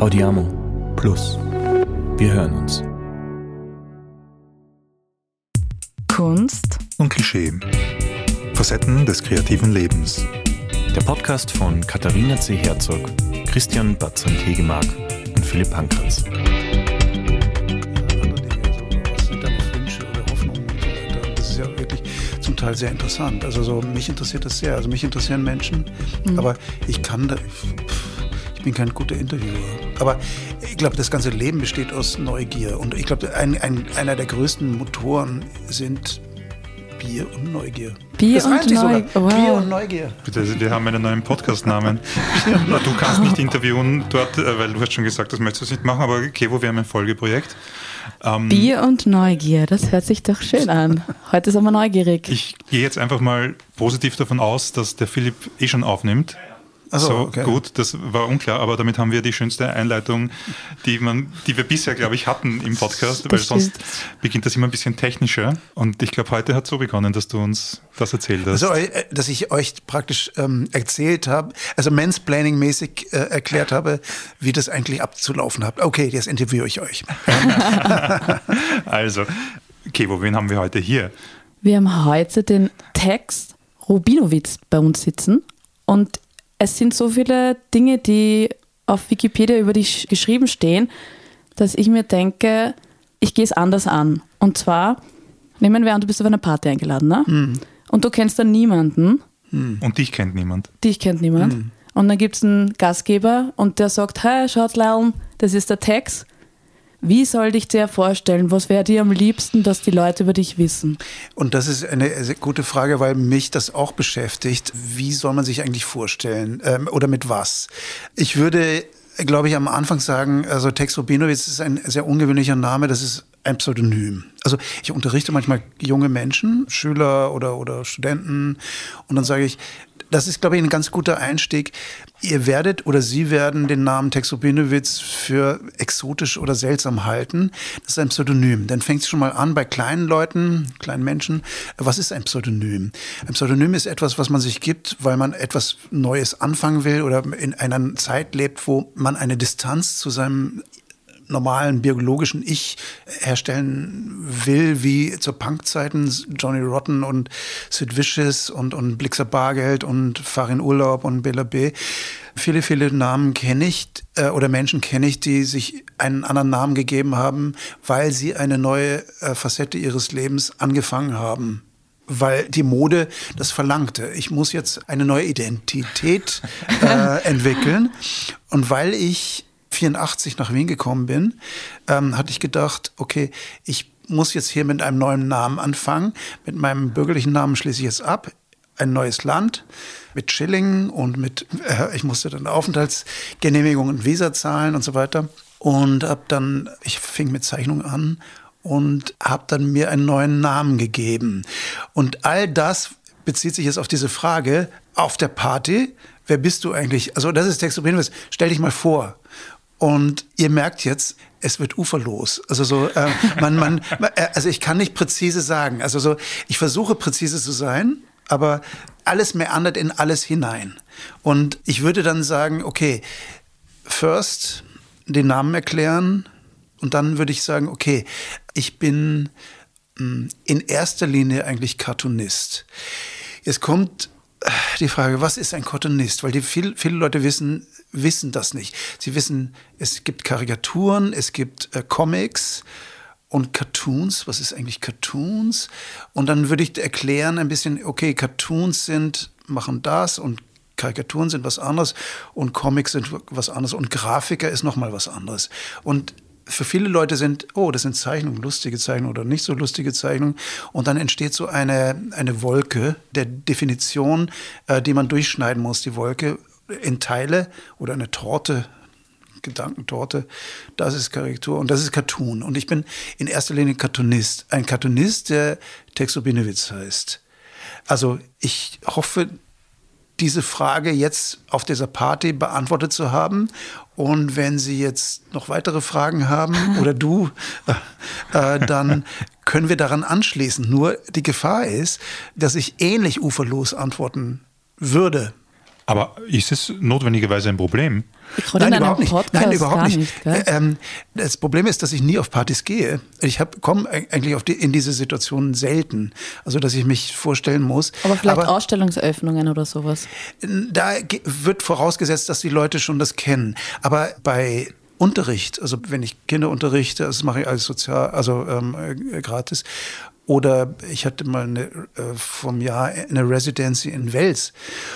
Audiamo Plus. Wir hören uns. Kunst und Klischee. Facetten des kreativen Lebens. Der Podcast von Katharina C. Herzog, Christian Batzand-Hegemark und Philipp Pankratz. Andere Dinge, was sind deine Wünsche oder Hoffnungen und so weiter. Und das ist ja wirklich zum Teil sehr interessant. Also so, mich interessiert das sehr. Also mich interessieren Menschen, aber ich bin kein guter Interviewer. Aber ich glaube, das ganze Leben besteht aus Neugier. Und ich glaube, einer der größten Motoren sind Bier und Neugier. Bier und Neugier. Wow. Bier und Neugier. Bitte, wir haben einen neuen Podcast-Namen. Du kannst nicht interviewen dort, weil du hast schon gesagt, das möchtest du nicht machen, aber Kevo, wir haben ein Folgeprojekt. Bier und Neugier, das hört sich doch schön an. Heute sind wir neugierig. Ich gehe jetzt einfach mal positiv davon aus, dass der Philipp schon aufnimmt. So, okay. Gut, das war unklar, aber damit haben wir die schönste Einleitung, die wir bisher, glaube ich, hatten im Podcast, weil sonst beginnt das immer ein bisschen technischer. Und ich glaube, heute hat es so begonnen, dass du uns das erzählt hast. Also, dass ich euch praktisch erzählt habe, also Mansplaining-mäßig erklärt habe, wie das eigentlich abzulaufen hat. Okay, jetzt interviewe ich euch. Also, Kevo, wen haben wir heute hier? Wir haben heute den Tex Rubinowitz bei uns sitzen und es sind so viele Dinge, die auf Wikipedia über dich geschrieben stehen, dass ich mir denke, ich gehe es anders an. Und zwar, nehmen wir an, du bist auf eine Party eingeladen, ne? Und du kennst dann niemanden. Und dich kennt niemand. Dich kennt niemand. Und dann gibt es einen Gastgeber und der sagt, hey, schaut Leil'n, das ist der Tex. Wie soll dich der vorstellen? Was wäre dir am liebsten, dass die Leute über dich wissen? Und das ist eine sehr gute Frage, weil mich das auch beschäftigt. Wie soll man sich eigentlich vorstellen oder mit was? Ich würde, glaube ich, am Anfang sagen, also Tex Rubinowitz ist ein sehr ungewöhnlicher Name, das ist ein Pseudonym. Also ich unterrichte manchmal junge Menschen, Schüler oder Studenten und dann sage ich, das ist, glaube ich, ein ganz guter Einstieg. Ihr werdet oder Sie werden den Namen Tex Rubinowitz für exotisch oder seltsam halten. Das ist ein Pseudonym. Dann fängt es schon mal an bei kleinen Leuten, kleinen Menschen. Was ist ein Pseudonym? Ein Pseudonym ist etwas, was man sich gibt, weil man etwas Neues anfangen will oder in einer Zeit lebt, wo man eine Distanz zu seinem normalen biologischen Ich herstellen will, wie zur Punkzeiten Johnny Rotten und Sid Vicious und Blixer Bargeld und Fahr in Urlaub und Bela B. Viele, viele Namen kenne ich oder Menschen kenne ich, die sich einen anderen Namen gegeben haben, weil sie eine neue Facette ihres Lebens angefangen haben. Weil die Mode das verlangte. Ich muss jetzt eine neue Identität entwickeln. Und weil ich 1984 nach Wien gekommen bin, hatte ich gedacht, okay, ich muss jetzt hier mit einem neuen Namen anfangen. Mit meinem bürgerlichen Namen schließe ich jetzt ab. Ein neues Land mit Schilling und ich musste dann Aufenthaltsgenehmigung und Visa zahlen und so weiter. Und ich fing mit Zeichnung an und habe dann mir einen neuen Namen gegeben. Und all das bezieht sich jetzt auf diese Frage, auf der Party, wer bist du eigentlich? Also das ist Tex Rubinowitz, stell dich mal vor. Und ihr merkt jetzt, es wird uferlos. Also so, also ich kann nicht präzise sagen. Also so, ich versuche präzise zu sein, aber alles meandert in alles hinein. Und ich würde dann sagen, okay, first den Namen erklären und dann würde ich sagen, okay, ich bin in erster Linie eigentlich Cartoonist. Jetzt kommt die Frage, was ist ein Cartoonist? Weil viele Leute wissen das nicht. Sie wissen, es gibt Karikaturen, es gibt Comics und Cartoons. Was ist eigentlich Cartoons? Und dann würde ich erklären ein bisschen, okay, Cartoons machen das und Karikaturen sind was anderes und Comics sind was anderes und Grafiker ist nochmal was anderes. Und für viele Leute das sind Zeichnungen, lustige Zeichnungen oder nicht so lustige Zeichnungen. Und dann entsteht so eine Wolke der Definition, die man durchschneiden muss, die Wolke in Teile oder eine Torte, Gedankentorte. Das ist Karikatur und das ist Cartoon. Und ich bin in erster Linie Cartoonist. Ein Cartoonist, der Tex Rubinowitz heißt. Also ich hoffe, diese Frage jetzt auf dieser Party beantwortet zu haben. Und wenn Sie jetzt noch weitere Fragen haben oder du, dann können wir daran anschließen. Nur die Gefahr ist, dass ich ähnlich uferlos antworten würde. Aber ist es notwendigerweise ein Problem? Nein, überhaupt nicht. Nein, überhaupt nicht. Das Problem ist, dass ich nie auf Partys gehe. Ich komme eigentlich in diese Situation selten. Also, dass ich mich vorstellen muss. Aber vielleicht Ausstellungseröffnungen oder sowas. Da wird vorausgesetzt, dass die Leute schon das kennen. Aber bei Unterricht, also wenn ich Kinder unterrichte, das mache ich alles gratis. Oder ich hatte mal vom Jahr eine Residency in Wels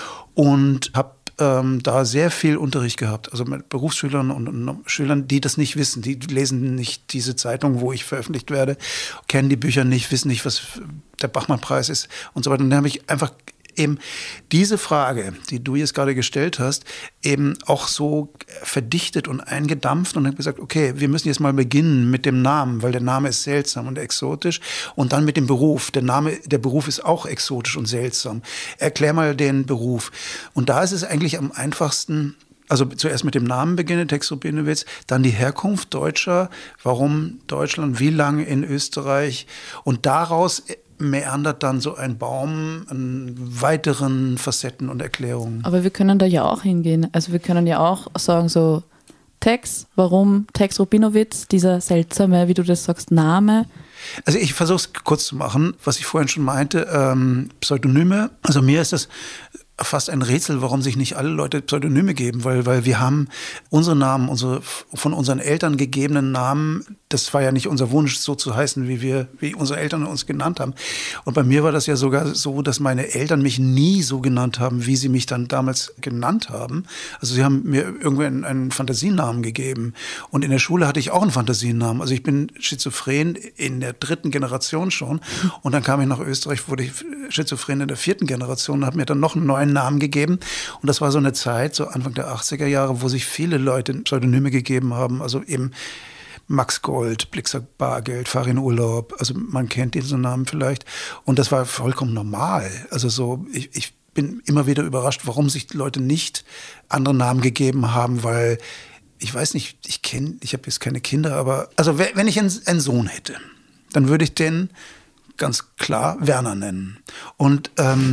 und habe da sehr viel Unterricht gehabt. Also mit Berufsschülern und Schülern, die das nicht wissen. Die lesen nicht diese Zeitung, wo ich veröffentlicht werde, kennen die Bücher nicht, wissen nicht, was der Bachmann-Preis ist und so weiter. Und dann habe ich einfach eben diese Frage, die du jetzt gerade gestellt hast, eben auch so verdichtet und eingedampft und habe gesagt, okay, wir müssen jetzt mal beginnen mit dem Namen, weil der Name ist seltsam und exotisch, und dann mit dem Beruf. Der Beruf ist auch exotisch und seltsam. Erklär mal den Beruf. Und da ist es eigentlich am einfachsten, also zuerst mit dem Namen beginnen, Tex Rubinowitz, dann die Herkunft Deutscher, warum Deutschland, wie lange in Österreich, und daraus meandert dann so ein Baum an weiteren Facetten und Erklärungen. Aber wir können da ja auch hingehen. Also wir können ja auch sagen so, Tex, warum Tex Rubinowitz, dieser seltsame, wie du das sagst, Name. Also ich versuche es kurz zu machen, was ich vorhin schon meinte, Pseudonyme. Also mir ist das fast ein Rätsel, warum sich nicht alle Leute Pseudonyme geben, weil wir haben unsere Namen, von unseren Eltern gegebenen Namen, das war ja nicht unser Wunsch, so zu heißen, wie unsere Eltern uns genannt haben. Und bei mir war das ja sogar so, dass meine Eltern mich nie so genannt haben, wie sie mich dann damals genannt haben. Also sie haben mir irgendwie einen Fantasienamen gegeben. Und in der Schule hatte ich auch einen Fantasienamen. Also ich bin schizophren in der 3. Generation schon. Und dann kam ich nach Österreich, wurde ich schizophren in der 4. Generation und habe mir dann noch einen neuen Namen gegeben. Und das war so eine Zeit, so Anfang der 80er Jahre, wo sich viele Leute Pseudonyme gegeben haben. Also eben Max Gold, Blicksack Bargeld, Fahr in Urlaub. Also man kennt diesen Namen vielleicht. Und das war vollkommen normal. Also so, ich bin immer wieder überrascht, warum sich die Leute nicht andere Namen gegeben haben, weil ich weiß nicht, ich habe jetzt keine Kinder, aber also wenn ich einen Sohn hätte, dann würde ich den ganz klar Werner nennen. Und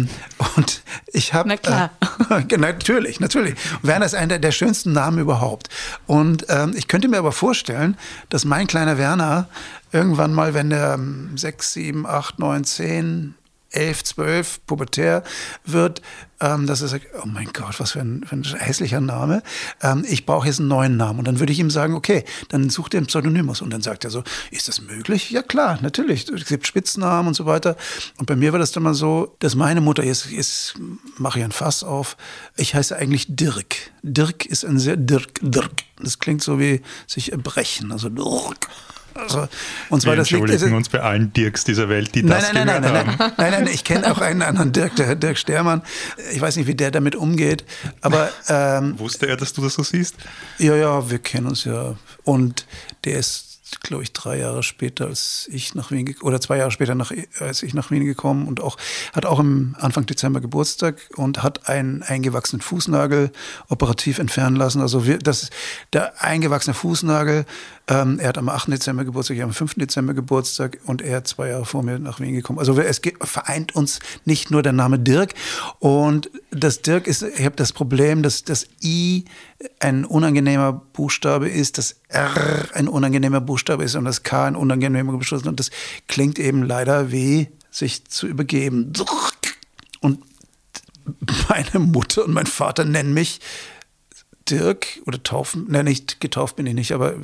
ich habe... Na klar. Natürlich. Werner ist einer der schönsten Namen überhaupt. Und ich könnte mir aber vorstellen, dass mein kleiner Werner irgendwann mal, wenn der 6, 7, 8, 9, 10... 11, 12, pubertär wird, dass er sagt, oh mein Gott, was für ein hässlicher Name. Ich brauche jetzt einen neuen Namen. Und dann würde ich ihm sagen, okay, dann such dir ein Pseudonym aus. Und dann sagt er so, ist das möglich? Ja klar, natürlich. Es gibt Spitznamen und so weiter. Und bei mir war das dann mal so, dass meine Mutter, jetzt mache ich ein Fass auf, ich heiße eigentlich Dirk. Dirk ist ein sehr Dirk. Das klingt so wie sich erbrechen, also Dirk. Also, und zwar, wir entschuldigen uns bei allen Dirks dieser Welt, die das gehört haben. Nein, ich kenne auch einen anderen Dirk, der Dirk Stermann. Ich weiß nicht, wie der damit umgeht, aber... Wusste er, dass du das so siehst? Ja, wir kennen uns ja. Und der ist, glaube ich, 3 Jahre später als ich nach Wien oder 2 Jahre später als ich nach Wien gekommen und hat auch im Anfang Dezember Geburtstag und hat einen eingewachsenen Fußnagel operativ entfernen lassen. Also der eingewachsene Fußnagel, er hat am 8. Dezember Geburtstag, ich am 5. Dezember Geburtstag und er 2 Jahre vor mir nach Wien gekommen. Also es vereint uns nicht nur der Name Dirk, und das Dirk ist, ich habe das Problem, dass das I ein unangenehmer Buchstabe ist, das R ein unangenehmer Buchstabe ist und das K ein unangenehmer Buchstabe ist, und das klingt eben leider wie sich zu übergeben. Und meine Mutter und mein Vater nennen mich Dirk oder taufen, nicht getauft bin ich nicht, aber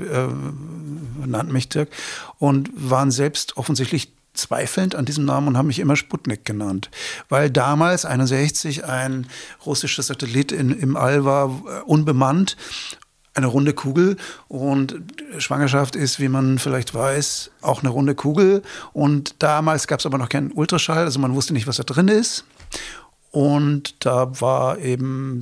nannten mich Dirk und waren selbst offensichtlich zweifelnd an diesem Namen und haben mich immer Sputnik genannt. Weil damals, 1961, ein russischer Satellit im All war, unbemannt, eine runde Kugel, und Schwangerschaft ist, wie man vielleicht weiß, auch eine runde Kugel, und damals gab es aber noch keinen Ultraschall, also man wusste nicht, was da drin ist, und da war eben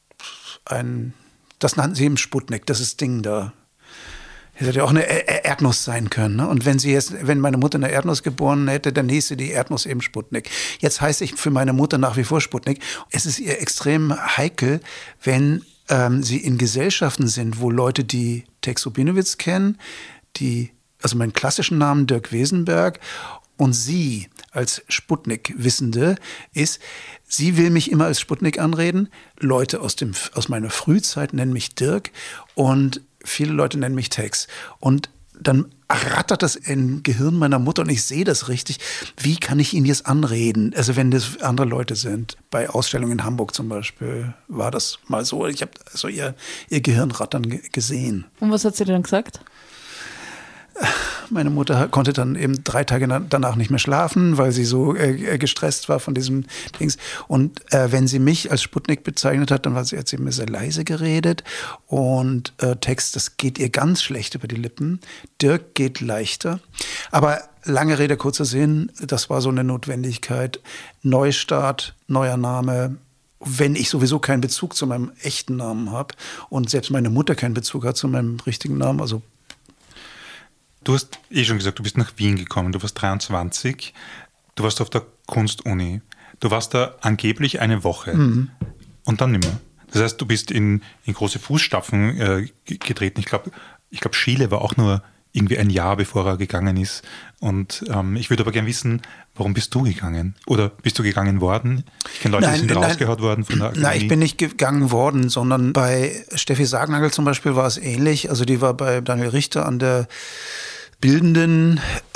das nannten sie eben Sputnik, das ist Ding da. Es hätte ja auch eine Erdnuss sein können. Ne? Und wenn meine Mutter eine Erdnuss geboren hätte, dann hieße die Erdnuss eben Sputnik. Jetzt heiße ich für meine Mutter nach wie vor Sputnik. Es ist ihr extrem heikel, wenn sie in Gesellschaften sind, wo Leute, die Tex Rubinowitz kennen, also meinen klassischen Namen Dirk Wesenberg, und sie als Sputnik-Wissende ist, sie will mich immer als Sputnik anreden. Leute aus meiner Frühzeit nennen mich Dirk und viele Leute nennen mich Tex. Und dann rattert das im Gehirn meiner Mutter und ich sehe das richtig. Wie kann ich ihn jetzt anreden? Also wenn das andere Leute sind. Bei Ausstellungen in Hamburg zum Beispiel war das mal so. Ich habe so ihr Gehirn rattern gesehen. Und was hat sie dann gesagt? Meine Mutter konnte dann eben 3 Tage danach nicht mehr schlafen, weil sie so gestresst war von diesem Dings. Und wenn sie mich als Sputnik bezeichnet hat, dann hat sie immer sehr leise geredet. Und Text, das geht ihr ganz schlecht über die Lippen. Dirk geht leichter. Aber lange Rede, kurzer Sinn, das war so eine Notwendigkeit. Neustart, neuer Name. Wenn ich sowieso keinen Bezug zu meinem echten Namen habe und selbst meine Mutter keinen Bezug hat zu meinem richtigen Namen, also du hast schon gesagt, du bist nach Wien gekommen, du warst 23, du warst auf der Kunstuni, du warst da angeblich eine Woche und dann nicht mehr. Das heißt, du bist in große Fußstapfen getreten. Ich glaube, Schiele war auch nur irgendwie ein Jahr, bevor er gegangen ist. Und ich würde aber gerne wissen, warum bist du gegangen? Oder bist du gegangen worden? Ich kenne Leute, die sind rausgehauen worden von der Akademie. Nein, ich bin nicht gegangen worden, sondern bei Steffi Sargnagel zum Beispiel war es ähnlich. Also die war bei Daniel Richter an der Bildenden.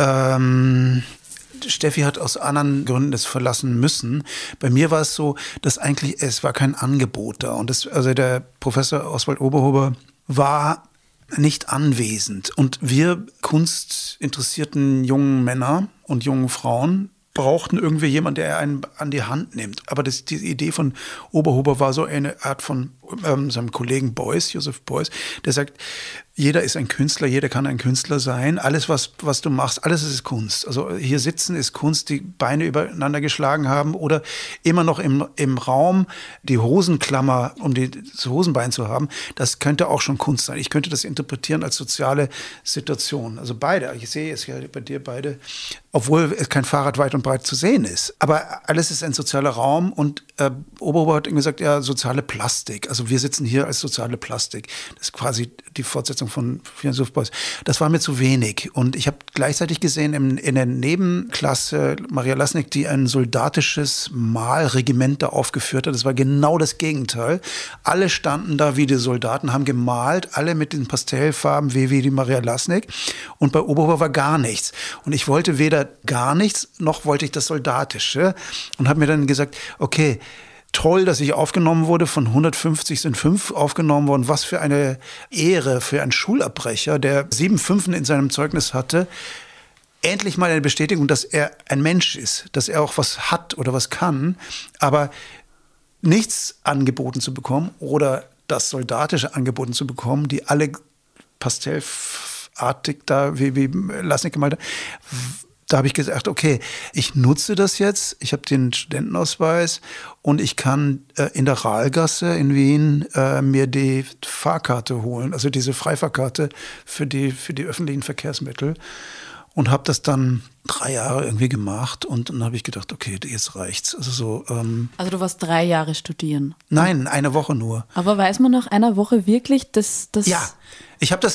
Steffi hat aus anderen Gründen das verlassen müssen. Bei mir war es so, dass eigentlich, es war kein Angebot da. Und also der Professor Oswald Oberhuber war nicht anwesend. Und wir kunstinteressierten jungen Männer und jungen Frauen brauchten irgendwie jemanden, der einen an die Hand nimmt. Aber die Idee von Oberhuber war so eine Art von seinem Kollegen Beuys, Josef Beuys, der sagt, jeder ist ein Künstler, jeder kann ein Künstler sein. Alles, was du machst, alles ist Kunst. Also hier sitzen ist Kunst, die Beine übereinander geschlagen haben oder immer noch im Raum die Hosenklammer, um das Hosenbein zu haben. Das könnte auch schon Kunst sein. Ich könnte das interpretieren als soziale Situation. Also beide, ich sehe es ja bei dir beide, obwohl es kein Fahrrad weit und breit zu sehen ist. Aber alles ist ein sozialer Raum und Oberhuber hat gesagt, ja, soziale Plastik. Also wir sitzen hier als soziale Plastik. Das ist quasi die Fortsetzung von Josef Beuys. Das war mir zu wenig. Und ich habe gleichzeitig gesehen in der Nebenklasse Maria Lasnik, die ein soldatisches Malregiment da aufgeführt hat. Das war genau das Gegenteil. Alle standen da wie die Soldaten, haben gemalt, alle mit den Pastellfarben wie die Maria Lasnik. Und bei Oberhuber war gar nichts. Und ich wollte weder gar nichts, noch wollte ich das Soldatische. Und habe mir dann gesagt, okay, toll, dass ich aufgenommen wurde. Von 150 sind 5 aufgenommen worden. Was für eine Ehre für einen Schulabbrecher, der 7 Fünfen in seinem Zeugnis hatte. Endlich mal eine Bestätigung, dass er ein Mensch ist, dass er auch was hat oder was kann, aber nichts angeboten zu bekommen oder das Soldatische angeboten zu bekommen, die alle pastellartig da, wie Lasnik gemalt hat. Da habe ich gesagt, okay, ich nutze das jetzt, ich habe den Studentenausweis und ich kann in der Rahlgasse in Wien mir die Fahrkarte holen, also diese Freifahrkarte für die öffentlichen Verkehrsmittel und habe das dann 3 Jahre irgendwie gemacht und dann habe ich gedacht, okay, jetzt reicht's. Also du warst 3 Jahre studieren? Nein, 1 Woche nur. Aber weiß man nach 1 Woche wirklich, dass das... Ja, ich habe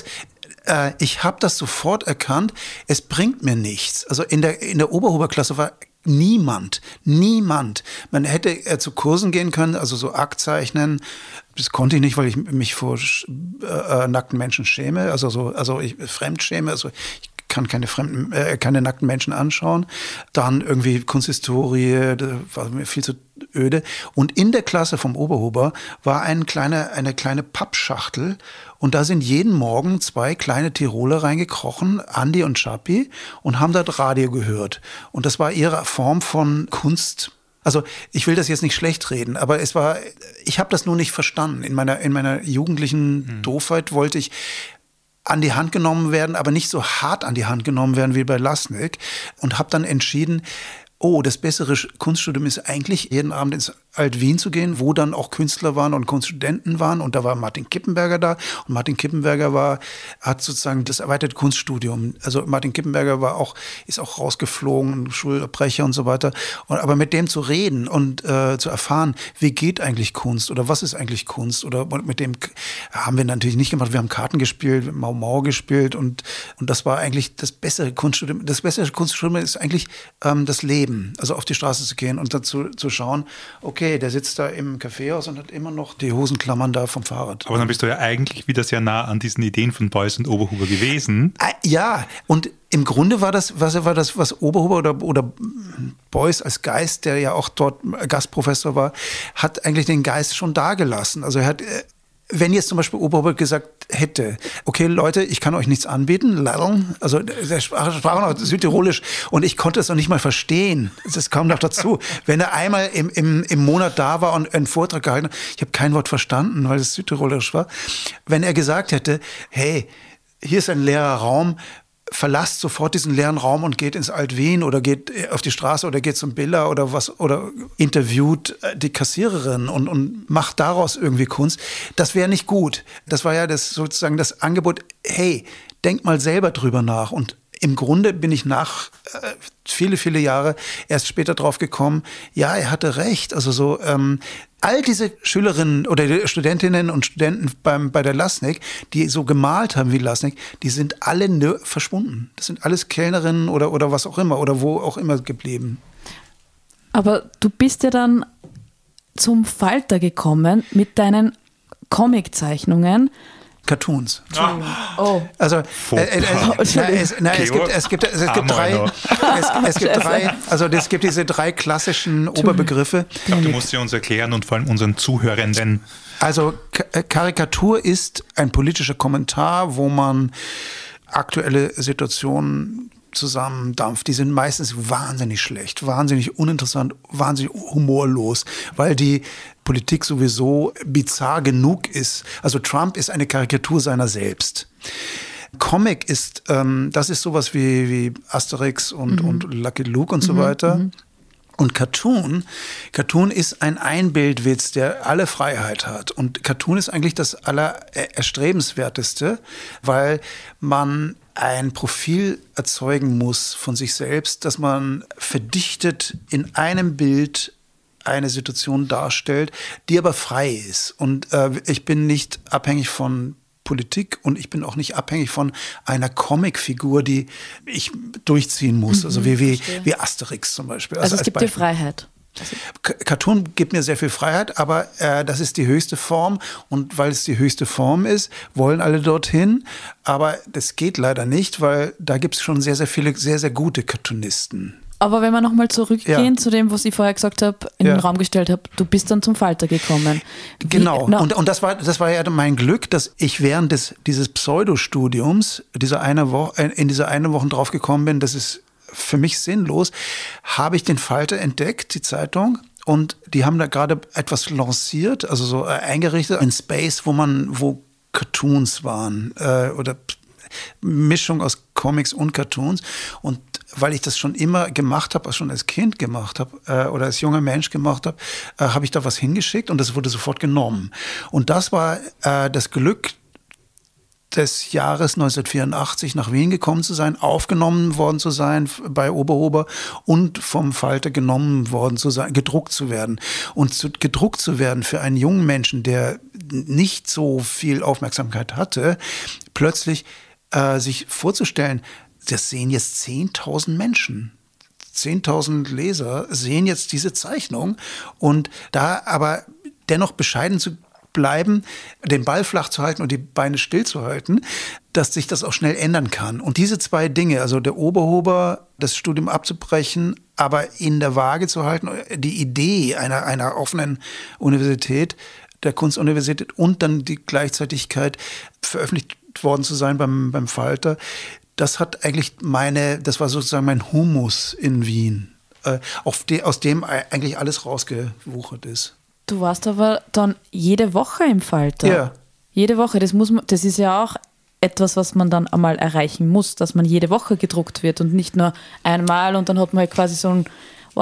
das sofort erkannt, es bringt mir nichts. Also in der Oberhuber-Klasse war niemand. Man hätte zu Kursen gehen können, also so Aktzeichnen. Das konnte ich nicht, weil ich mich vor nackten Menschen schäme, also ich fremdschäme. Also ich kann keine nackten Menschen anschauen. Dann irgendwie Kunsthistorie, das war mir viel zu öde. Und in der Klasse vom Oberhuber war eine kleine Pappschachtel und da sind jeden Morgen 2 kleine Tiroler reingekrochen, Andi und Schappi, und haben dort Radio gehört. Und das war ihre Form von Kunst. Also ich will das jetzt nicht schlecht reden, aber ich habe das nur nicht verstanden. In meiner jugendlichen Doofheit wollte ich an die Hand genommen werden, aber nicht so hart an die Hand genommen werden wie bei Lasnik und habe dann entschieden, das bessere Kunststudium ist eigentlich, jeden Abend ins Alt-Wien zu gehen, wo dann auch Künstler waren und Kunststudenten waren. Und da war Martin Kippenberger da. Und Martin Kippenberger hat sozusagen das erweiterte Kunststudium. Also Martin Kippenberger ist auch rausgeflogen, Schulabbrecher und so weiter. Aber mit dem zu reden und zu erfahren, wie geht eigentlich Kunst oder was ist eigentlich Kunst? Oder mit dem haben wir natürlich nicht gemacht. Wir haben Karten gespielt, Mau Mau gespielt und das war eigentlich das bessere Kunststudium. Das bessere Kunststudium ist eigentlich das Leben. erleben, also auf die Straße zu gehen und dazu zu schauen, okay, der sitzt da im Kaffeehaus und hat immer noch die Hosenklammern da vom Fahrrad. Aber dann bist du ja eigentlich wieder sehr nah an diesen Ideen von Beuys und Oberhuber gewesen. Ja, und im Grunde war das, was Oberhuber oder Beuys als Geist, der ja auch dort Gastprofessor war, hat eigentlich den Geist schon dagelassen. Also er hat, wenn jetzt zum Beispiel Oberhuber gesagt hätte, okay Leute, ich kann euch nichts anbieten, also der sprach noch Südtirolisch und ich konnte es noch nicht mal verstehen. Das kam noch dazu. Wenn er einmal im Monat da war und einen Vortrag gehalten hat, ich habe kein Wort verstanden, weil es Südtirolisch war. Wenn er gesagt hätte, hey, hier ist ein leerer Raum, verlasst sofort diesen leeren Raum und geht ins Alt-Wien oder geht auf die Straße oder geht zum Billa oder was oder interviewt die Kassiererin und macht daraus irgendwie Kunst. Das wäre nicht gut. Das war ja sozusagen das Angebot, hey, denk mal selber drüber nach. Und im Grunde bin ich nach viele, viele Jahre erst später drauf gekommen, ja, er hatte recht. Also so all diese Schülerinnen oder Studentinnen und Studenten bei der Laßnig, die so gemalt haben wie Laßnig, die sind alle verschwunden. Das sind alles Kellnerinnen oder was auch immer oder wo auch immer geblieben. Aber du bist ja dann zum Falter gekommen mit deinen Comiczeichnungen. Cartoons. Oh. Also es gibt diese drei klassischen Oberbegriffe. Ich glaube, du musst sie uns erklären und vor allem unseren Zuhörenden. Also Karikatur ist ein politischer Kommentar, wo man aktuelle Situationen zusammendampft. Die sind meistens wahnsinnig schlecht, wahnsinnig uninteressant, wahnsinnig humorlos, weil die Politik sowieso bizarr genug ist. Also Trump ist eine Karikatur seiner selbst. Comic ist, das ist sowas wie Asterix und Lucky Luke und so weiter. Und Cartoon ist ein Einbildwitz, der alle Freiheit hat. Und Cartoon ist eigentlich das Allererstrebenswerteste, weil man ein Profil erzeugen muss von sich selbst, dass man verdichtet in einem Bild eine Situation darstellt, die aber frei ist. Und ich bin nicht abhängig von Politik und ich bin auch nicht abhängig von einer Comicfigur, die ich durchziehen muss. Also wie Asterix zum Beispiel. Also es gibt dir Freiheit. Cartoon gibt mir sehr viel Freiheit, aber das ist die höchste Form und weil es die höchste Form ist, wollen alle dorthin, aber das geht leider nicht, weil da gibt es schon sehr, sehr viele, sehr, sehr gute Cartoonisten. Aber wenn wir nochmal zurückgehen zu dem, was ich vorher gesagt habe, in den Raum gestellt habe, du bist dann zum Falter gekommen. Genau, und das war ja mein Glück, dass ich während dieses Pseudostudiums, in dieser eine Woche drauf gekommen bin, das ist für mich sinnlos, habe ich den Falter entdeckt, die Zeitung, und die haben da gerade etwas lanciert, also so eingerichtet, ein Space, wo Cartoons waren oder Mischung aus Comics und Cartoons. Und weil ich das schon immer gemacht habe, schon als Kind gemacht habe oder als junger Mensch gemacht habe, habe ich da was hingeschickt und das wurde sofort genommen. Und das war das Glück des Jahres 1984 nach Wien gekommen zu sein, aufgenommen worden zu sein bei Oberhuber und vom Falter genommen worden zu sein, gedruckt zu werden. Und gedruckt zu werden für einen jungen Menschen, der nicht so viel Aufmerksamkeit hatte, plötzlich sich vorzustellen, das sehen jetzt 10.000 Menschen. 10.000 Leser sehen jetzt diese Zeichnung und da aber dennoch bescheiden zu bleiben, den Ball flach zu halten und die Beine still zu halten, dass sich das auch schnell ändern kann. Und diese zwei Dinge, also der Oberhuber, das Studium abzubrechen, aber in der Waage zu halten, die Idee einer offenen Universität, der Kunstuniversität und dann die Gleichzeitigkeit veröffentlicht worden zu sein beim Falter, das hat eigentlich das war sozusagen mein Humus in Wien, aus dem eigentlich alles rausgewuchert ist. Du warst aber dann jede Woche im Falter. Ja. Jede Woche, das ist ja auch etwas, was man dann einmal erreichen muss, dass man jede Woche gedruckt wird und nicht nur einmal und dann hat man halt quasi so ein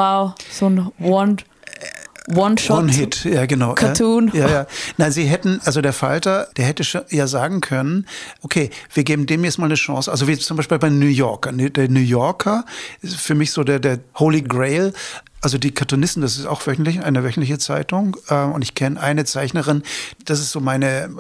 One-Shot. One-Hit, ja genau. Cartoon. Ja. Na, der Falter, der hätte ja sagen können, okay, wir geben dem jetzt mal eine Chance. Also wie zum Beispiel bei New Yorker. Der New Yorker ist für mich so der Holy Grail Also die Cartoonisten, das ist auch eine wöchentliche Zeitung. Und ich kenne eine Zeichnerin, das ist so mein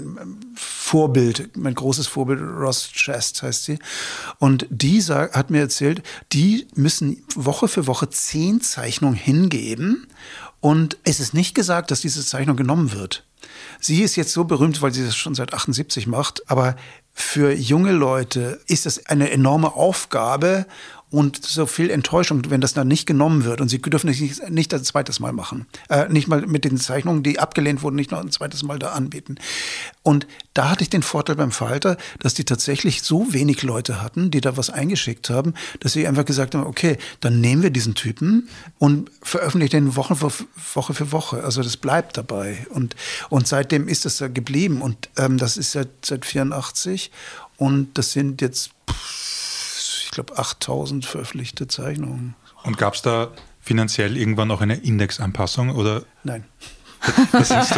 Vorbild, mein großes Vorbild, Ross Chest heißt sie. Und die hat mir erzählt, die müssen Woche für Woche 10 Zeichnungen hingeben. Und es ist nicht gesagt, dass diese Zeichnung genommen wird. Sie ist jetzt so berühmt, weil sie das schon seit 78 macht. Aber für junge Leute ist das eine enorme Aufgabe und so viel Enttäuschung, wenn das dann nicht genommen wird. Und sie dürfen es nicht ein zweites Mal machen. Nicht mal mit den Zeichnungen, die abgelehnt wurden, nicht noch ein zweites Mal da anbieten. Und da hatte ich den Vorteil beim Falter, dass die tatsächlich so wenig Leute hatten, die da was eingeschickt haben, dass sie einfach gesagt haben, okay, dann nehmen wir diesen Typen und veröffentlichen den Woche für Woche. Also das bleibt dabei. Und seitdem ist das da geblieben. Und das ist seit 84. Und das sind jetzt, ich glaube, 8000 veröffentlichte Zeichnungen. Und gab es da finanziell irgendwann auch eine Indexanpassung? Oder? Nein. Was siehst du?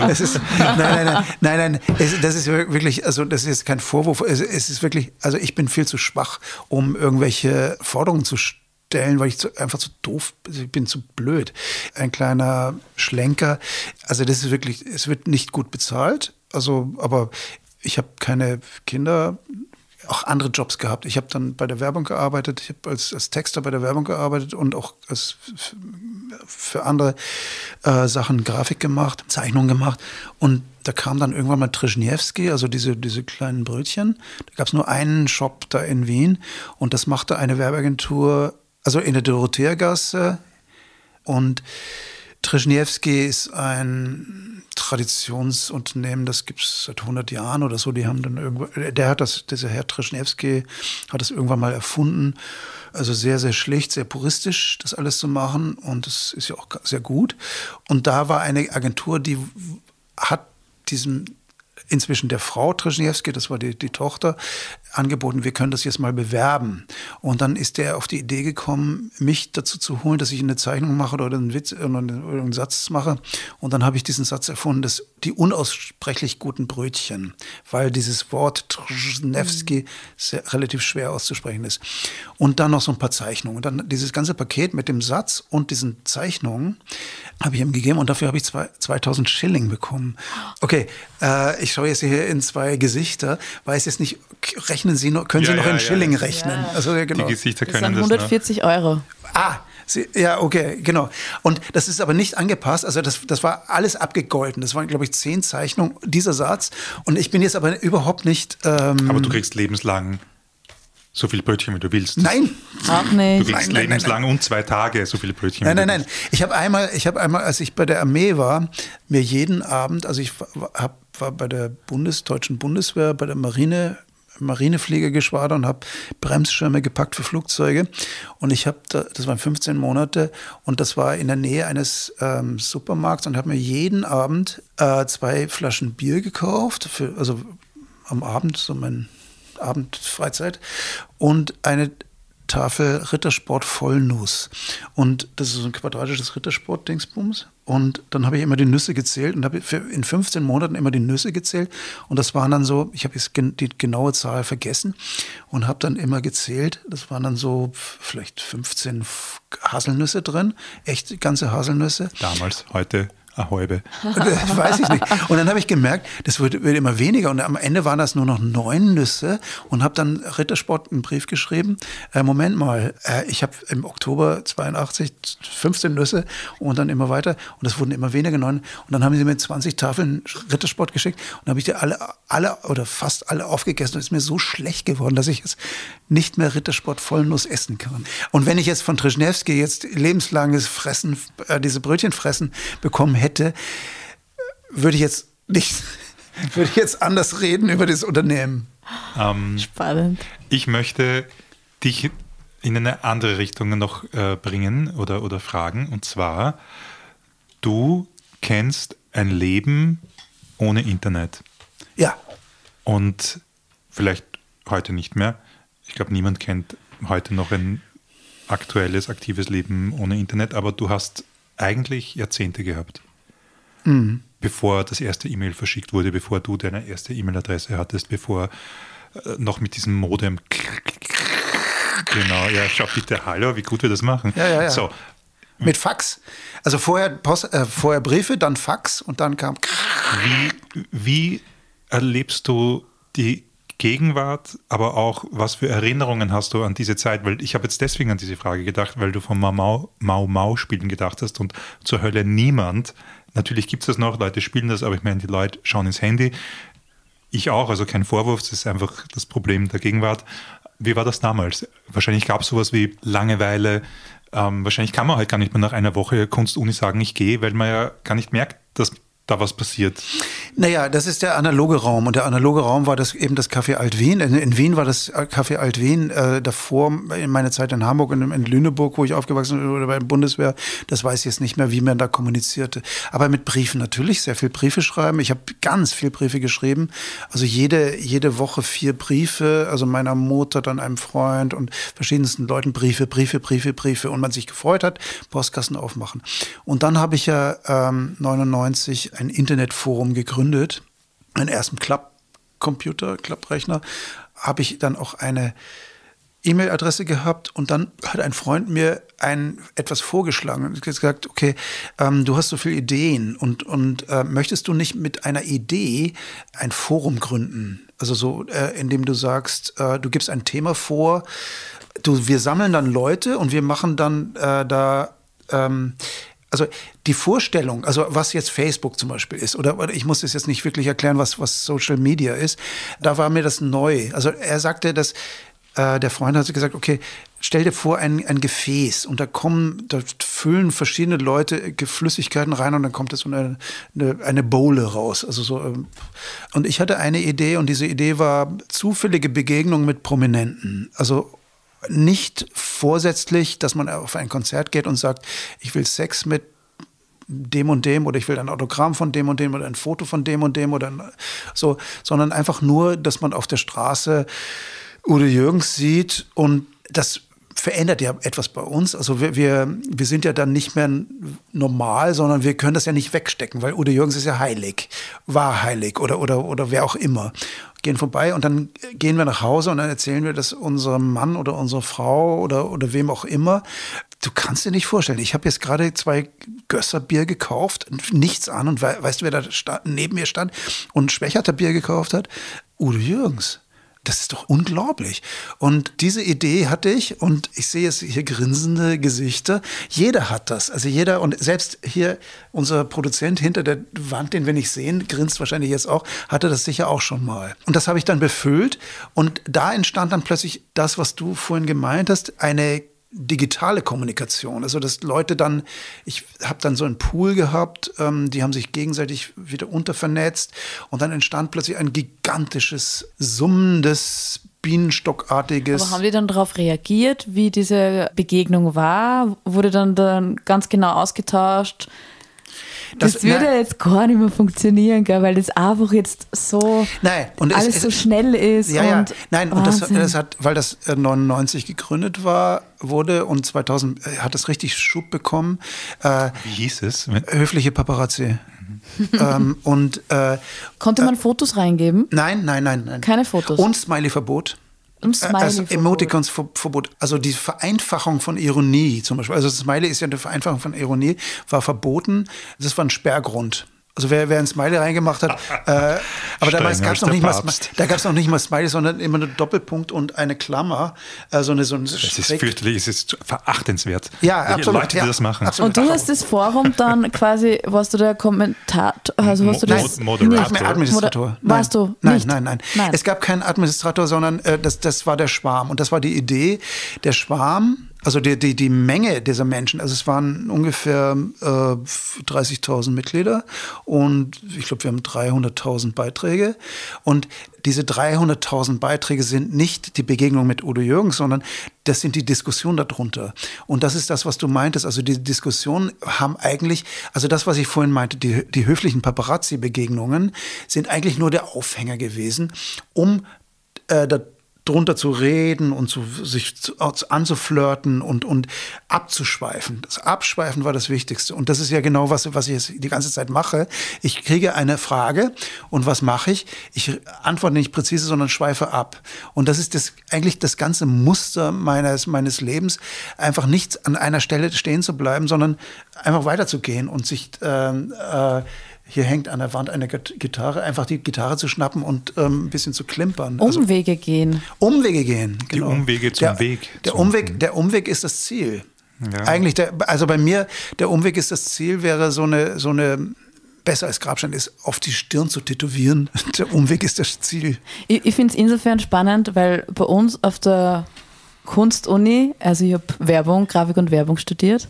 Nein. Das ist wirklich, also das ist kein Vorwurf. Es ist wirklich, also ich bin viel zu schwach, um irgendwelche Forderungen zu stellen, weil ich einfach zu doof bin. Ich bin zu blöd. Ein kleiner Schlenker. Also das ist wirklich, es wird nicht gut bezahlt. Also, aber ich habe keine Kinder, auch andere Jobs gehabt. Ich habe dann bei der Werbung gearbeitet, ich habe als Texter bei der Werbung gearbeitet und auch für andere Sachen Grafik gemacht, Zeichnungen gemacht. Und da kam dann irgendwann mal Trzniewski, also diese kleinen Brötchen. Da gab es nur einen Shop da in Wien und das machte eine Werbeagentur, also in der Dorotheergasse. Und Trzniewski ist ein Traditionsunternehmen, das gibt es seit 100 Jahren oder so. Die haben dann dieser Herr Trzniewski hat das irgendwann mal erfunden. Also sehr, sehr schlicht, sehr puristisch, das alles zu machen. Und das ist ja auch sehr gut. Und da war eine Agentur, die hat inzwischen der Frau Trzniewski, das war die Tochter, angeboten, wir können das jetzt mal bewerben. Und dann ist der auf die Idee gekommen, mich dazu zu holen, dass ich eine Zeichnung mache oder einen Witz oder einen Satz mache. Und dann habe ich diesen Satz erfunden, die unaussprechlich guten Brötchen, weil dieses Wort Trzniewski relativ schwer auszusprechen ist. Und dann noch so ein paar Zeichnungen. Und dann dieses ganze Paket mit dem Satz und diesen Zeichnungen habe ich ihm gegeben und dafür habe ich 2000 Schilling bekommen. Okay, ich schaue jetzt hier in 2 Gesichter, weiß jetzt nicht, können Sie noch in Schilling rechnen? Ja. Also, genau. Die Gesichter können das. 140 €. Ja, okay, genau. Und das ist aber nicht angepasst, also das war alles abgegolten. Das waren, glaube ich, 10 Zeichnungen, dieser Satz. Und ich bin jetzt aber überhaupt nicht... aber du kriegst lebenslang so viele Brötchen, wie du willst. Nein. Auch nicht. Du kriegst lebenslang und 2 Tage so viele Brötchen. Nein. Ich habe einmal, als ich bei der Armee war, mir jeden Abend, also ich war bei der Deutschen Bundeswehr, bei der Marinefliegergeschwader und habe Bremsschirme gepackt für Flugzeuge. Und das waren 15 Monate und das war in der Nähe eines Supermarkts und habe mir jeden Abend 2 Flaschen Bier gekauft, also am Abend, so mein Abendfreizeit, und eine Tafel Rittersport Vollnuss. Und das ist so ein quadratisches Rittersport-Dingsbums. Und dann habe ich immer die Nüsse gezählt und habe in 15 Monaten immer die Nüsse gezählt. Und das waren dann so, ich habe jetzt die genaue Zahl vergessen und habe dann immer gezählt. Das waren dann so vielleicht 15 Haselnüsse drin, echt ganze Haselnüsse. Damals, heute eine halbe. Weiß ich nicht. Und dann habe ich gemerkt, das wird immer weniger. Und am Ende waren das nur noch 9 Nüsse und habe dann Rittersport einen Brief geschrieben. Moment mal, ich habe im Oktober 82 15 Nüsse und dann immer weiter. Und das wurden immer weniger 9. Und dann haben sie mir 20 Tafeln Rittersport geschickt. Und dann habe ich die alle oder fast alle aufgegessen. Und es ist mir so schlecht geworden, dass ich jetzt nicht mehr Rittersport Vollnuss essen kann. Und wenn ich jetzt von Trzniewski jetzt lebenslanges Fressen, diese Brötchen fressen bekommen hätte, würde ich jetzt anders reden über das Unternehmen. Spannend. Ich möchte dich in eine andere Richtung noch bringen oder fragen. Und zwar, du kennst ein Leben ohne Internet. Ja. Und vielleicht heute nicht mehr. Ich glaube, niemand kennt heute noch ein aktuelles, aktives Leben ohne Internet, aber du hast eigentlich Jahrzehnte gehabt. Bevor das erste E-Mail verschickt wurde, bevor du deine erste E-Mail-Adresse hattest, bevor noch mit diesem Modem. Genau, ja, schau bitte, hallo, wie gut wir das machen. Ja. So, Mit Fax. Also vorher Briefe, dann Fax und dann kam... Wie erlebst du die Gegenwart, aber auch was für Erinnerungen hast du an diese Zeit? Weil ich habe jetzt deswegen an diese Frage gedacht, weil du vom Mau-Mau-Spielen gedacht hast und zur Hölle niemand. Natürlich gibt es das noch, Leute spielen das, aber ich meine, die Leute schauen ins Handy. Ich auch, also kein Vorwurf, das ist einfach das Problem der Gegenwart. Wie war das damals? Wahrscheinlich gab es sowas wie Langeweile. Wahrscheinlich kann man halt gar nicht mehr nach einer Woche Kunst-Uni sagen, ich gehe, weil man ja gar nicht merkt, dass da was passiert. Naja, das ist der analoge Raum. Und der analoge Raum war das eben das Café Alt-Wien. In Wien war das Café Alt-Wien. Davor, in meiner Zeit in Hamburg und in Lüneburg, wo ich aufgewachsen bin, oder bei der Bundeswehr, das weiß ich jetzt nicht mehr, wie man da kommunizierte. Aber mit Briefen natürlich, sehr viel Briefe schreiben. Ich habe ganz viel Briefe geschrieben. Also jede Woche 4 Briefe. Also meiner Mutter, dann einem Freund und verschiedensten Leuten Briefe. Und man sich gefreut hat, Postkasten aufmachen. Und dann habe ich ja 99 ein Internetforum gegründet, einen ersten Klapp-Rechner, habe ich dann auch eine E-Mail-Adresse gehabt und dann hat ein Freund mir etwas vorgeschlagen und gesagt, okay, du hast so viele Ideen und möchtest du nicht mit einer Idee ein Forum gründen? Also so, indem du sagst, du gibst ein Thema vor, wir sammeln dann Leute und wir machen dann also die Vorstellung, also was jetzt Facebook zum Beispiel ist, oder ich muss das jetzt nicht wirklich erklären, was Social Media ist, da war mir das neu. Also er sagte, dass der Freund hat gesagt, okay, stell dir vor ein Gefäß und da füllen verschiedene Leute Flüssigkeiten rein und dann kommt so eine Bowle raus. Also so, und ich hatte eine Idee und diese Idee war zufällige Begegnung mit Prominenten. Also nicht vorsätzlich, dass man auf ein Konzert geht und sagt, ich will Sex mit dem und dem oder ich will ein Autogramm von dem und dem oder ein Foto von dem und dem oder so, sondern einfach nur, dass man auf der Straße Udo Jürgens sieht und das verändert ja etwas bei uns. Also wir sind ja dann nicht mehr normal, sondern wir können das ja nicht wegstecken, weil Udo Jürgens ist ja heilig, war heilig oder wer auch immer. Gehen vorbei und dann gehen wir nach Hause und dann erzählen wir das unserem Mann oder unserer Frau oder wem auch immer. Du kannst dir nicht vorstellen, ich habe jetzt gerade 2 Gösser Bier gekauft, nichts an und weißt du, wer da neben mir stand und Schwächerter Bier gekauft hat? Udo Jürgens. Das ist doch unglaublich. Und diese Idee hatte ich und ich sehe jetzt hier grinsende Gesichter. Jeder hat das. Also jeder und selbst hier unser Produzent hinter der Wand, den wir nicht sehen, grinst wahrscheinlich jetzt auch, hatte das sicher auch schon mal. Und das habe ich dann befüllt und da entstand dann plötzlich das, was du vorhin gemeint hast, eine digitale Kommunikation. Also dass Leute dann, ich habe dann so einen Pool gehabt, die haben sich gegenseitig wieder untervernetzt und dann entstand plötzlich ein gigantisches, summendes, bienenstockartiges. Aber haben die dann darauf reagiert, wie diese Begegnung war? Wurde dann ganz genau ausgetauscht? Das würde jetzt gar nicht mehr funktionieren, gell, weil das einfach jetzt so und alles so schnell ist. Ja. Nein, und das hat, weil das 99 gegründet wurde und 2000 hat es richtig Schub bekommen. Wie hieß es? Höfliche Paparazzi. Konnte man Fotos reingeben? Nein. Keine Fotos? Und Smiley-Verbot. Also Emoticons-Verbot, also die Vereinfachung von Ironie zum Beispiel. Also Smiley ist ja eine Vereinfachung von Ironie, war verboten. Das war ein Sperrgrund. Also wer ein Smiley reingemacht hat, aber damals gab es noch nicht mal Smiley, sondern immer nur Doppelpunkt und eine Klammer. Das ist fürchterlich, es ist verachtenswert. Ja, absolut. Leute, die das machen. Absolut. Und du hast das Forum dann quasi, warst du der Kommentator? Also hast du das Moderator. Administrator. Warst du nicht? Nein. Es gab keinen Administrator, sondern das war der Schwarm. Und das war die Idee, der Schwarm. Also die Menge dieser Menschen, also es waren ungefähr 30.000 Mitglieder und ich glaube, wir haben 300.000 Beiträge und diese 300.000 Beiträge sind nicht die Begegnung mit Udo Jürgens, sondern das sind die Diskussionen darunter. Und das ist das, was du meintest. Also die Diskussionen haben eigentlich, also das, was ich vorhin meinte, die höflichen Paparazzi-Begegnungen sind eigentlich nur der Aufhänger gewesen, um drunter zu reden und sich anzuflirten und abzuschweifen. Das Abschweifen war das Wichtigste. Und das ist ja genau, was ich jetzt die ganze Zeit mache. Ich kriege eine Frage und was mache ich? Ich antworte nicht präzise, sondern schweife ab. Und das ist eigentlich das ganze Muster meines Lebens, einfach nicht an einer Stelle stehen zu bleiben, sondern einfach weiterzugehen und sich hier hängt an der Wand eine Gitarre, einfach die Gitarre zu schnappen und ein bisschen zu klimpern. Umwege gehen. Umwege gehen, genau. Die Umwege zum Weg. Der Umweg ist das Ziel. Ja. Eigentlich, also bei mir, der Umweg ist das Ziel, wäre so eine besser als Grabstein ist, auf die Stirn zu tätowieren. Der Umweg ist das Ziel. Ich finde es insofern spannend, weil bei uns auf der Kunstuni, also ich habe Grafik und Werbung studiert.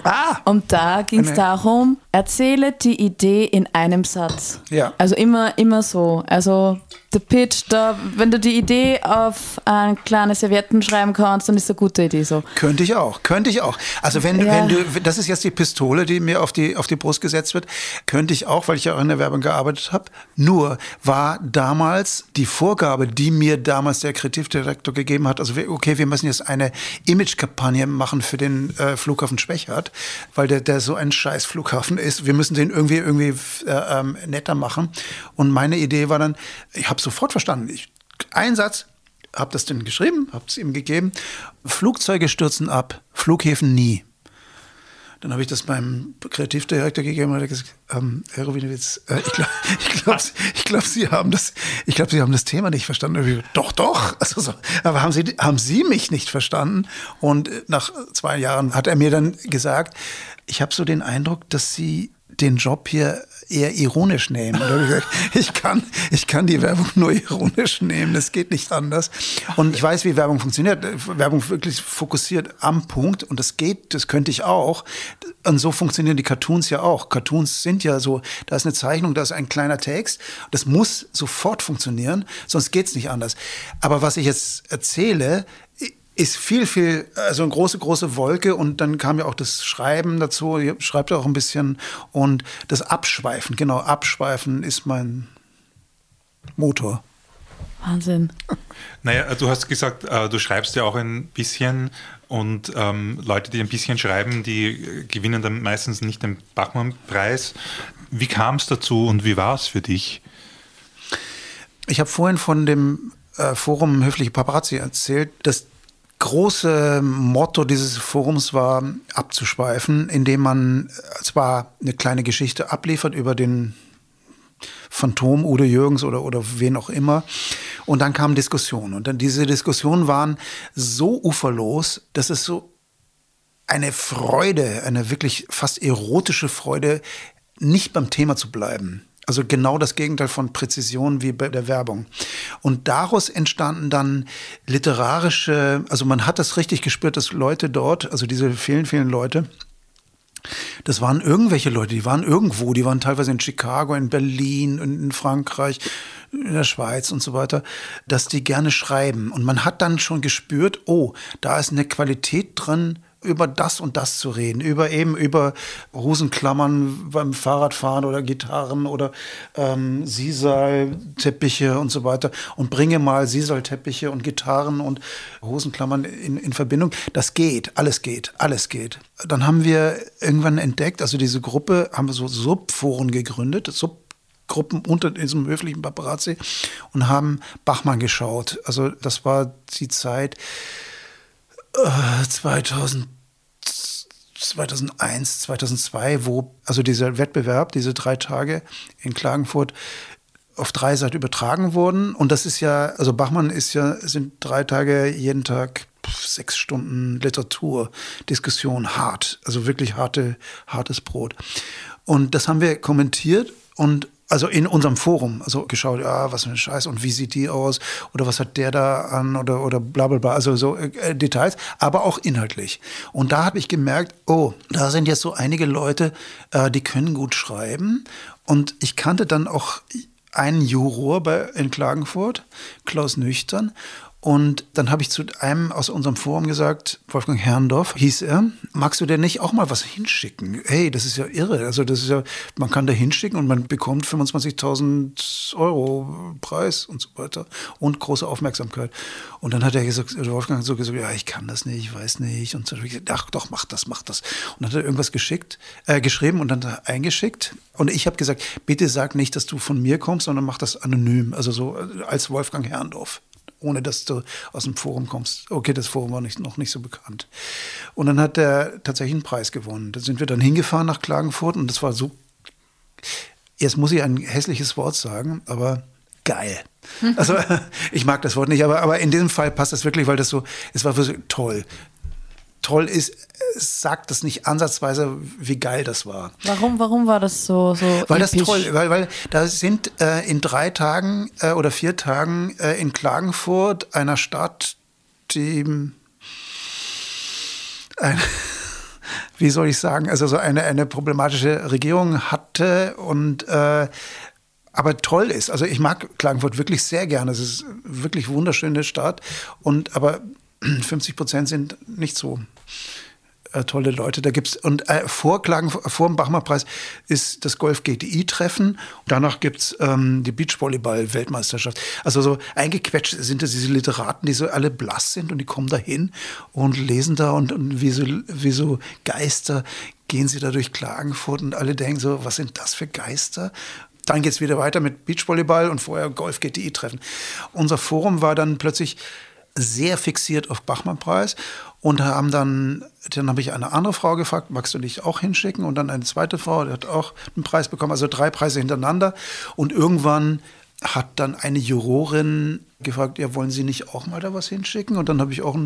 Und da ging es darum, erzähle die Idee in einem Satz. Ja. Also immer so. Also der Pitch, wenn du die Idee auf ein kleines Servietten schreiben kannst, dann ist das eine gute Idee so. Könnte ich auch. Also wenn du, das ist jetzt die Pistole, die mir auf die Brust gesetzt wird, könnte ich auch, weil ich ja auch in der Werbung gearbeitet habe. Nur war damals die Vorgabe, die mir damals der Kreativdirektor gegeben hat, also okay, wir müssen jetzt eine Image-Kampagne machen für den Flughafen Schwechat, weil der so ein scheiß Flughafen ist. Wir müssen den irgendwie netter machen. Und meine Idee war dann, ich habe sofort verstanden. Ein Satz, habe das denn geschrieben, habe es ihm gegeben. Flugzeuge stürzen ab, Flughäfen nie. Dann habe ich das meinem Kreativdirektor gegeben und hat gesagt, Herr Rubinowitz, ich glaube, Sie haben das Thema nicht verstanden. Doch. Also so. Aber haben Sie mich nicht verstanden? Und nach 2 Jahren hat er mir dann gesagt, ich habe so den Eindruck, dass Sie den Job hier eher ironisch nehmen. Und da habe ich gesagt, ich kann die Werbung nur ironisch nehmen, das geht nicht anders. Und ich weiß, wie Werbung funktioniert. Werbung wirklich fokussiert am Punkt und das könnte ich auch. Und so funktionieren die Cartoons ja auch. Cartoons sind ja so, da ist eine Zeichnung, da ist ein kleiner Text. Das muss sofort funktionieren, sonst geht es nicht anders. Aber was ich jetzt erzähle, ist viel, also eine große Wolke und dann kam ja auch das Schreiben dazu, ihr schreibt auch ein bisschen und das Abschweifen, genau, Abschweifen ist mein Motor. Wahnsinn. Naja, du hast gesagt, du schreibst ja auch ein bisschen und Leute, die ein bisschen schreiben, die gewinnen dann meistens nicht den Bachmann-Preis. Wie kam es dazu und wie war es für dich? Ich habe vorhin von dem Forum Höfliche Paparazzi erzählt, dass große Motto dieses Forums war, abzuschweifen, indem man zwar eine kleine Geschichte abliefert über den Phantom Udo Jürgens oder wen auch immer. Und dann kamen Diskussionen. Und dann diese Diskussionen waren so uferlos, dass es so eine Freude, eine wirklich fast erotische Freude, nicht beim Thema zu bleiben. Also genau das Gegenteil von Präzision wie bei der Werbung. Und daraus entstanden dann literarische, also man hat das richtig gespürt, dass Leute dort, also diese vielen Leute, das waren irgendwelche Leute, die waren irgendwo, die waren teilweise in Chicago, in Berlin, in Frankreich, in der Schweiz und so weiter, dass die gerne schreiben. Und man hat dann schon gespürt, oh, da ist eine Qualität drin, über das und das zu reden, über Hosenklammern beim Fahrradfahren oder Gitarren oder Sisal-Teppiche und so weiter und bringe mal Sisal-Teppiche und Gitarren und Hosenklammern in Verbindung. Das geht, alles geht. Dann haben wir irgendwann entdeckt, also diese Gruppe, haben wir so Subforen gegründet, Subgruppen unter diesem höflichen Paparazzi und haben Bachmann geschaut. Also das war die Zeit 2001, 2002, wo also dieser Wettbewerb, diese 3 Tage in Klagenfurt auf 3 Seiten übertragen wurden. Und das ist ja, also Bachmann sind 3 Tage, jeden Tag 6 Stunden Literatur, Diskussion, hart, also wirklich hartes Brot. Und das haben wir kommentiert und also in unserem Forum, also geschaut, ja, was für ein Scheiß und wie sieht die aus oder was hat der da an oder bla bla bla, also so Details, aber auch inhaltlich. Und da habe ich gemerkt, oh, da sind jetzt so einige Leute, die können gut schreiben und ich kannte dann auch einen Juror in Klagenfurt, Klaus Nüchtern, Und dann habe ich zu einem aus unserem Forum gesagt, Wolfgang Herrndorf hieß er, magst du denn nicht auch mal was hinschicken? Hey, das ist ja irre. Also das ist ja, man kann da hinschicken und man bekommt 25.000 € Preis und so weiter und große Aufmerksamkeit. Und dann hat er gesagt, Wolfgang hat so gesagt, ja, ich kann das nicht, ich weiß nicht. Und so habe ich gesagt, ach doch, mach das. Und dann hat er irgendwas geschrieben und dann hat er eingeschickt. Und ich habe gesagt, bitte sag nicht, dass du von mir kommst, sondern mach das anonym, also so als Wolfgang Herrndorf. Ohne dass du aus dem Forum kommst. Okay, das Forum war noch nicht so bekannt. Und dann hat er tatsächlich einen Preis gewonnen. Da sind wir dann hingefahren nach Klagenfurt und das war so, jetzt muss ich ein hässliches Wort sagen, aber geil. Also ich mag das Wort nicht, aber in diesem Fall passt das wirklich, weil das so, es war wirklich toll. Toll ist, es sagt das nicht ansatzweise, wie geil das war. Warum war das so weil das episch? toll, weil da sind in 3 Tagen oder 4 Tagen in Klagenfurt, einer Stadt, die wie soll ich sagen, also so eine problematische Regierung hatte und aber toll ist. Also ich mag Klagenfurt wirklich sehr gerne. Es ist wirklich eine wunderschöne Stadt aber 50% sind nicht so tolle Leute. Da gibt's und vor dem Bachmann-Preis ist das Golf-GTI-Treffen. Danach gibt's die Beachvolleyball-Weltmeisterschaft. Also so eingequetscht sind das diese Literaten, die so alle blass sind und die kommen da hin und lesen da und wie so Geister gehen sie da durch Klagenfurt und alle denken so, was sind das für Geister? Dann geht's wieder weiter mit Beachvolleyball und vorher Golf-GTI-Treffen. Unser Forum war dann plötzlich sehr fixiert auf Bachmann-Preis und dann habe ich eine andere Frau gefragt, magst du dich auch hinschicken? Und dann eine zweite Frau, die hat auch einen Preis bekommen, also 3 Preise hintereinander. Und irgendwann hat dann eine Jurorin gefragt, ja, wollen Sie nicht auch mal da was hinschicken? Und dann habe ich auch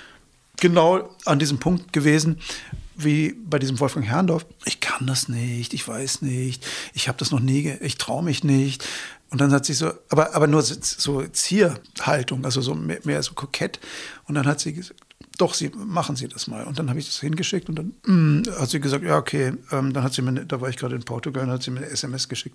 genau an diesem Punkt gewesen, wie bei diesem Wolfgang Herrndorf. Ich kann das nicht, ich weiß nicht, ich habe das noch nie, ich traue mich nicht. Und dann hat sie so, aber nur so Zierhaltung, also so mehr so kokett. Und dann hat sie gesagt, doch, machen Sie das mal. Und dann habe ich das hingeschickt und dann hat sie gesagt, ja, okay. Dann hat sie mir, da war ich gerade in Portugal, und hat sie mir eine SMS geschickt.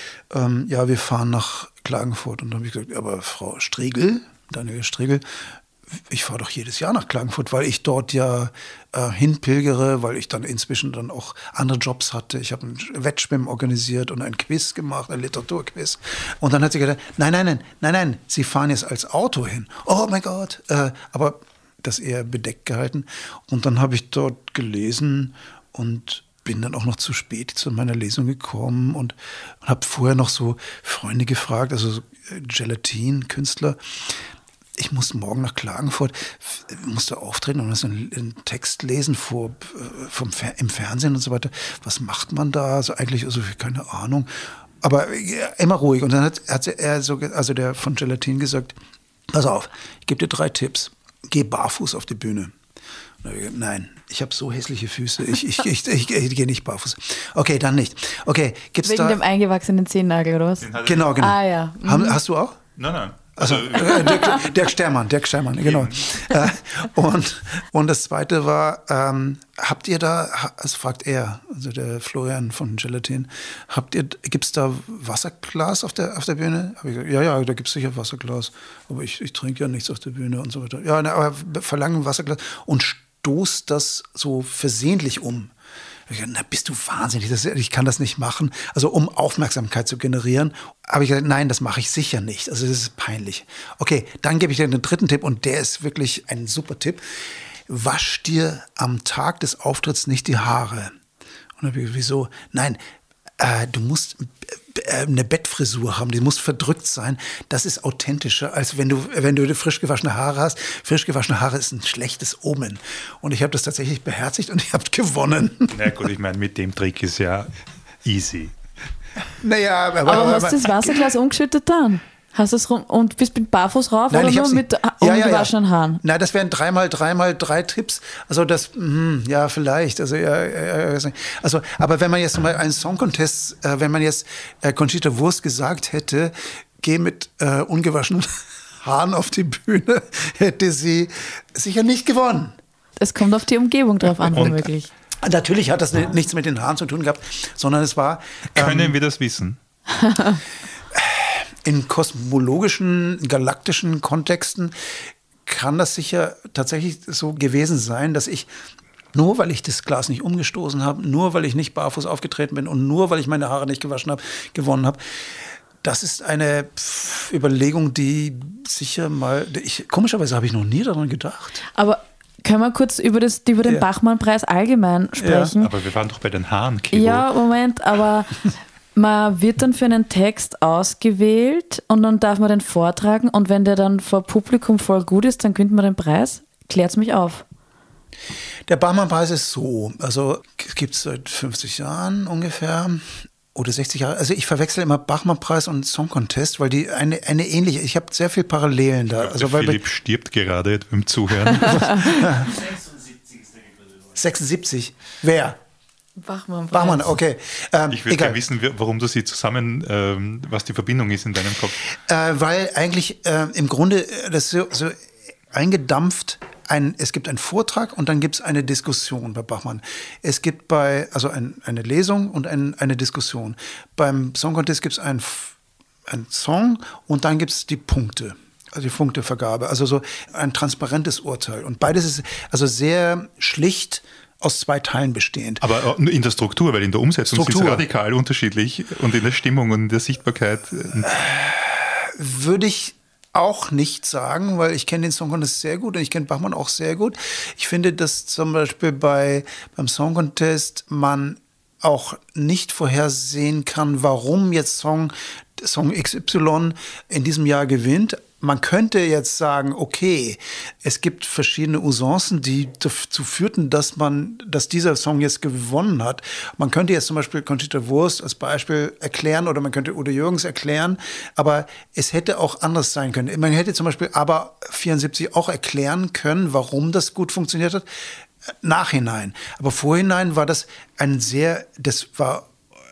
Ja, wir fahren nach Klagenfurt. Und dann habe ich gesagt, aber Frau Striegel, Daniela Striegel, ich fahre doch jedes Jahr nach Klagenfurt, weil ich dort ja hinpilgere, weil ich dann inzwischen dann auch andere Jobs hatte. Ich habe ein Wettschwimmen organisiert und ein Quiz gemacht, ein Literaturquiz. Und dann hat sie gesagt, nein, Sie fahren jetzt als Auto hin. Oh mein Gott. Aber das eher bedeckt gehalten. Und dann habe ich dort gelesen und bin dann auch noch zu spät zu meiner Lesung gekommen und habe vorher noch so Freunde gefragt, also so Gelatin-Künstler. Ich muss morgen nach Klagenfurt, musste auftreten und muss einen Text lesen im Fernsehen und so weiter. Was macht man da? Also eigentlich, keine Ahnung. Aber immer ruhig. Und dann hat der von Gelatin gesagt, pass auf, ich gebe dir 3 Tipps. Geh barfuß auf die Bühne. Nein, ich habe so hässliche Füße. Ich gehe nicht barfuß. Okay, dann nicht. Okay, gibt's wegen dem eingewachsenen Zehennagel, oder was? Genau. Ah ja. Hast du auch? Nein. Also Dirk Stermann, genau. Und das Zweite war, habt ihr da, also fragt er, also der Florian von Gelatin, gibt's da Wasserglas auf der Bühne? Hab ich gesagt, ja, da gibt's sicher Wasserglas, aber ich trinke ja nichts auf der Bühne und so weiter. Ja, aber verlangen Wasserglas und stoßt das so versehentlich um. Na, bist du wahnsinnig, ich kann das nicht machen. Also um Aufmerksamkeit zu generieren. Aber ich gesagt, nein, das mache ich sicher nicht. Also das ist peinlich. Okay, dann gebe ich dir den 3. Tipp und der ist wirklich ein super Tipp. Wasch dir am Tag des Auftritts nicht die Haare. Und dann habe ich gesagt, wieso? Nein, du musst eine Bettfrisur haben, die muss verdrückt sein. Das ist authentischer, als wenn du frisch gewaschene Haare hast. Frisch gewaschene Haare ist ein schlechtes Omen. Und ich habe das tatsächlich beherzigt und ich habe gewonnen. Na gut, ich meine, mit dem Trick ist ja easy. Naja, aber hast du das Wasserglas umgeschüttet dann? Hast du es und bist mit barfuß rauf? Nein, oder nur mit ungewaschenen Haaren? Nein, das wären 3x3 Tipps. Also das, ja, vielleicht. Also, aber wenn man jetzt mal einen Song Contest, wenn man jetzt Conchita Wurst gesagt hätte, geh mit ungewaschenen Haaren auf die Bühne, hätte sie sicher nicht gewonnen. Es kommt auf die Umgebung drauf an, womöglich. Natürlich hat das nichts mit den Haaren zu tun gehabt, sondern es war... Können wir das wissen? in kosmologischen, galaktischen Kontexten kann das sicher tatsächlich so gewesen sein, dass ich, nur weil ich das Glas nicht umgestoßen habe, nur weil ich nicht barfuß aufgetreten bin und nur weil ich meine Haare nicht gewaschen habe, gewonnen habe. Das ist eine Überlegung, die sicher mal, komischerweise habe ich noch nie daran gedacht. Aber können wir kurz über den Bachmann-Preis allgemein sprechen? Ja. Aber wir waren doch bei den Haaren, Kibo. Ja, Moment, aber man wird dann für einen Text ausgewählt und dann darf man den vortragen und wenn der dann vor Publikum voll gut ist, dann gewinnt man den Preis. Klärt's mich auf. Der Bachmann-Preis ist so, also es gibt es seit 50 Jahren ungefähr. Oder 60 Jahre. Also ich verwechsel immer Bachmann-Preis und Song Contest, weil die eine ähnliche, ich habe sehr viele Parallelen da. Also Philipp stirbt gerade beim Zuhören. 76. Wer? Bachmann, okay. Ich würde gerne wissen, warum du sie zusammen, was die Verbindung ist in deinem Kopf. Weil eigentlich im Grunde das so eingedampft, es gibt einen Vortrag und dann gibt es eine Diskussion bei Bachmann. Es gibt eine Lesung und eine Diskussion. Beim Song Contest gibt es einen Song und dann gibt es die Punkte. Also die Punktevergabe. Also so ein transparentes Urteil. Und beides ist also sehr schlicht aus 2 Teilen bestehend. Aber in der Struktur, weil in der Umsetzung ist es radikal unterschiedlich und in der Stimmung und in der Sichtbarkeit. Würde ich auch nicht sagen, weil ich kenne den Song Contest sehr gut und ich kenne Bachmann auch sehr gut. Ich finde, dass zum Beispiel beim Song Contest man auch nicht vorhersehen kann, warum jetzt Song XY in diesem Jahr gewinnt. Man könnte jetzt sagen, okay, es gibt verschiedene Usancen, die dazu führten, dass dieser Song jetzt gewonnen hat. Man könnte jetzt zum Beispiel Conchita Wurst als Beispiel erklären oder man könnte Udo Jürgens erklären, aber es hätte auch anders sein können. Man hätte zum Beispiel aber 74 auch erklären können, warum das gut funktioniert hat, nachhinein. Aber vorhinein war das das war